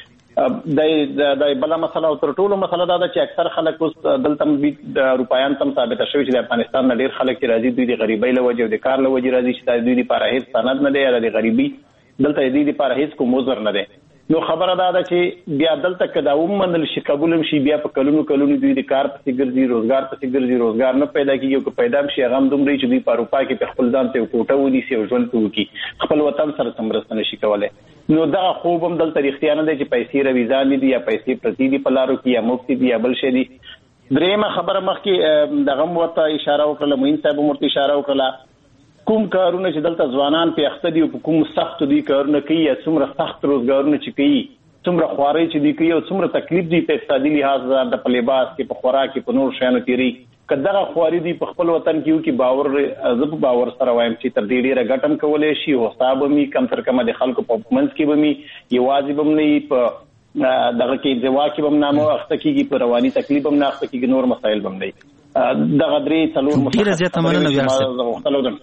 دا بله مسله او تر ټولو مسله دا ده چې اکثر خلک اوس دلته د اروپایان ته هم ثابته شوي چې د افغانستان نه ډېر خلک چې راځي دوی د غریبۍ له وجې او د کار له وجې راځي چې دا دوی دپاره هېڅ سند نه دی یا د غریبي دلته دې لپاره هیڅ کوم عذر نه دی. نو خبره دا ده چې بیا دلته که دا ومنل شي قبول هم شي بیا په کلونو کلونو دوی د کار پسې ګرځي، روزګار پسې ګرځي، روزګار نه پیدا کېږي او که پیدا هم شي هغه هم دومره چې دوی په اروپا کې په خپل ځان ته یو کوټه ونیسي او ژوند پرې وکړي، خپل وطن سره څه مرسته نه شي کولی. نو دغه خوب هم دلته رښتیا نه دی چې پیسې رویزانې دي یا پیسې پرتې دي په لارو کې یا مفتې دي یا بل شی دي. درېیمه خبره مخکې دغه هم ورته اشاره وکړله، معین صاحب هم ورته اشاره وکړله. کوم کارونه چې دلته ځوانان په اخته دي او په کوم سختو دي کارونه کوي یا څومره سخت روزګارونه چې کوي، څومره خوارۍ چې دوی کوي او څومره تکلیف دي په اقتصادي لحاظ د په لباس کې، په خوراک کې، په نور شیانو تېري. که دغه خواري دوی په خپل وطن کې وکړي باور زه په باور سره وایم چې تر دې ډېره ګټه هم کولی شي، هوسا به وي، کم تر کمه د خلکو په منځ کې به وي، یوازې به هم نه وي، په دغه کې انزوا کې به هم نه اخته کېږي، په رواني تکلیف هم نه اخته کېږي، نور مسایل به هم نه وي. دغه درې څلور مسایل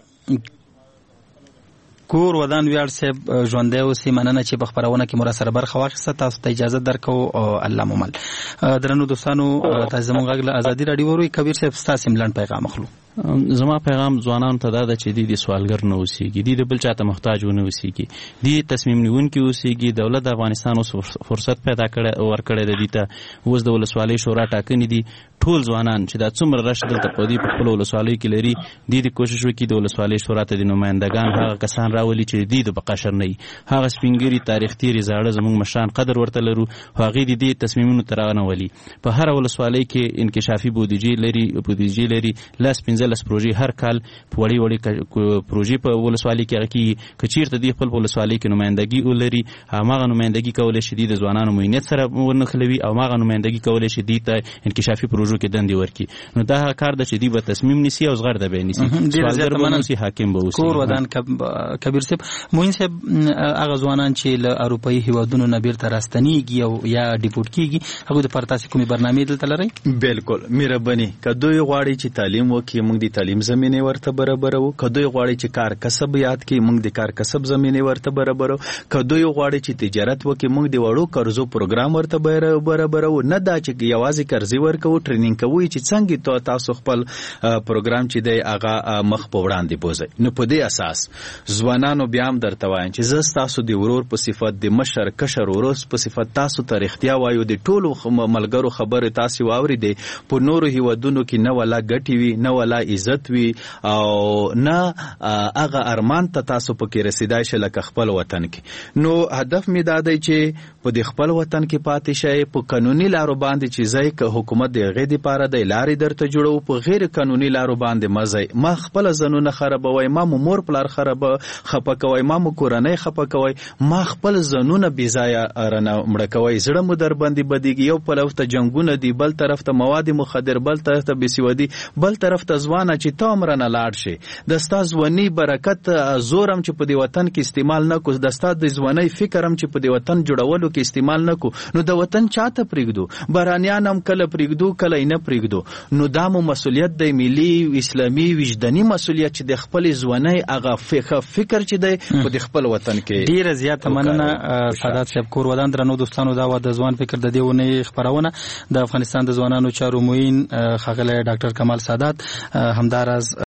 کور ودان ویاړ صاحب ژوندی اوسئ. مننه چې په خپرونه کې مو راسره برخه واخیسته. تاسو ته اجازه درکوو او الله مو مل. درنو دوستانو تاسو زموږ غږ له ازادي راډیو وروئ. کبیر صاحب ستاسو هم لنډ پیغام اخلو. زما پیغام ځوانانو ته دا ده چې دوی د سوالګر نه اوسېږي، دوی د بل چا ته محتاج ونه اوسېږي، دوی تصمیم نیونکي اوسېږي. دولت د افغانستان اوس فرصت پیدا کړی ورکړی دی دوی ته. اوس د ولسوالۍ شورا ټاکنې دي، ټول ځوانان چې دا څومره رش دلته په دې په خپلو ولسوالیو کې لري، دوی د کوشش وکړي د ولسوالۍ شورا ته د نمایندګان هغه کسان راولي چې دوی د بقشر نه وي، هغه سپینګري تاریخ تیري زاړه زموږ مشران قدر ورته لرو، هغې د دې تصمیمونو ته رانولي. په هره ولسوالۍ کې انکشافي بودیجې لري بودیجې لري لس پنځلس پروژې هر کال په وړې وړې پروژې په ولسوالۍ کې هغه کېږي. که چېرته دوی خپل په ولسوالۍ کې نمایندګي ولري، هماغه نمایندګي کولی شي دوی د ځوانانو معینیت سره ونښلوي او هماغه نمایندګي کولی شي دوی ته انکشافي پروژو کې دندې ورکړي. نو دا هغه کار ده چې دوی به تصمیم نیسي او زغرده به یې نیسي، سوالګر به اوسي، حاکم به اوسي. کور ودان کبیر صاحب، موین صاحب، هغه ځوانان چې له اروپایي هیوادونو نه بیرته راستنېږي او یا ډیپورټ کېږي، هغوی دپاره تاسې کومې برنامې دلته لرئ؟ بالکل مهرباني. که دوی غواړي چې تعلیم وکړي، موږ د تعلیم زمینې ورته برابروو. که دوی غواړي چې کار کسب یاد کړي، موږ د کار کسب زمینې ورته برابروو. که دوی غواړي چې تجارت وکړي، موږ د وړو قرضو پروګرام ورته برابروو. نه دا چې یوازې قرضې ورکوو، ټرینینګ کوو چې څنګه تاسو خپل پروګرام چې دی هغه مخ په وړاندې بوځئ. نو په دې اساس ځوانانو بیا هم درته وایم چې زه ستاسو د ورور په صفت، د مشر کشر ورور په صفت تاسو ته رښتیا وایو. د ټولو ملګرو خبرې تاسو واورېدې. په نورو هیوادونو کې نه ولا ګټې وي، نه ولا عزت وي، او نه هغه ارمان ته تاسو پکې رسیدای شئ لکه خپل وطن کې. نو هدف مې دا دی چې په د خپل وطن کې پاتې شئ، په قانوني لارو باندې چې ځای که حکومت د هغې دپاره دی لارې درته جوړو، په غیر قانوني لارو باندې مه ځئ. ما خپله ځانونه خرابوئ، ما مو مور پلار خرابه خفه کوئ، ما مو کورنۍ خفه کوئ، ما خپل ځانونه بې ځایه رانه مړه کوئ. زړه مو در باندې بدېږي. یو طرف ته جنګونه دي، بل طرف ته مواد مخدر، بل طرف ته بېسوادي، بل طرف ته ځوانه چې ته هم رانه لاړ شې. د ستا ځواني برکت زور هم چې په دې وطن کې استعمال نه کړو، د ستا د ځوانۍ فکر هم چې په دې وطن جوړولو کې استعمال نه کړو، نو د وطن چاته پرېږدو؟ بهرانیان هم کله پرېږدو کله یې نه پرېږدو. نو دا مو مسؤلیت دی، ملي اسلامي وجداني مسؤلیت چې د خپلې ځوانۍ هغه فکر چې دی په د خپل وطن کې. ډېره زیاته مننه سادات صاحب. کور ودان درنو دوستانو، دا وه د ځوان فکر د دې اونۍ خپرونه. د افغانستان د ځوانانو چارو معین ښاغلی ډاکټر کمال سادات، همداراز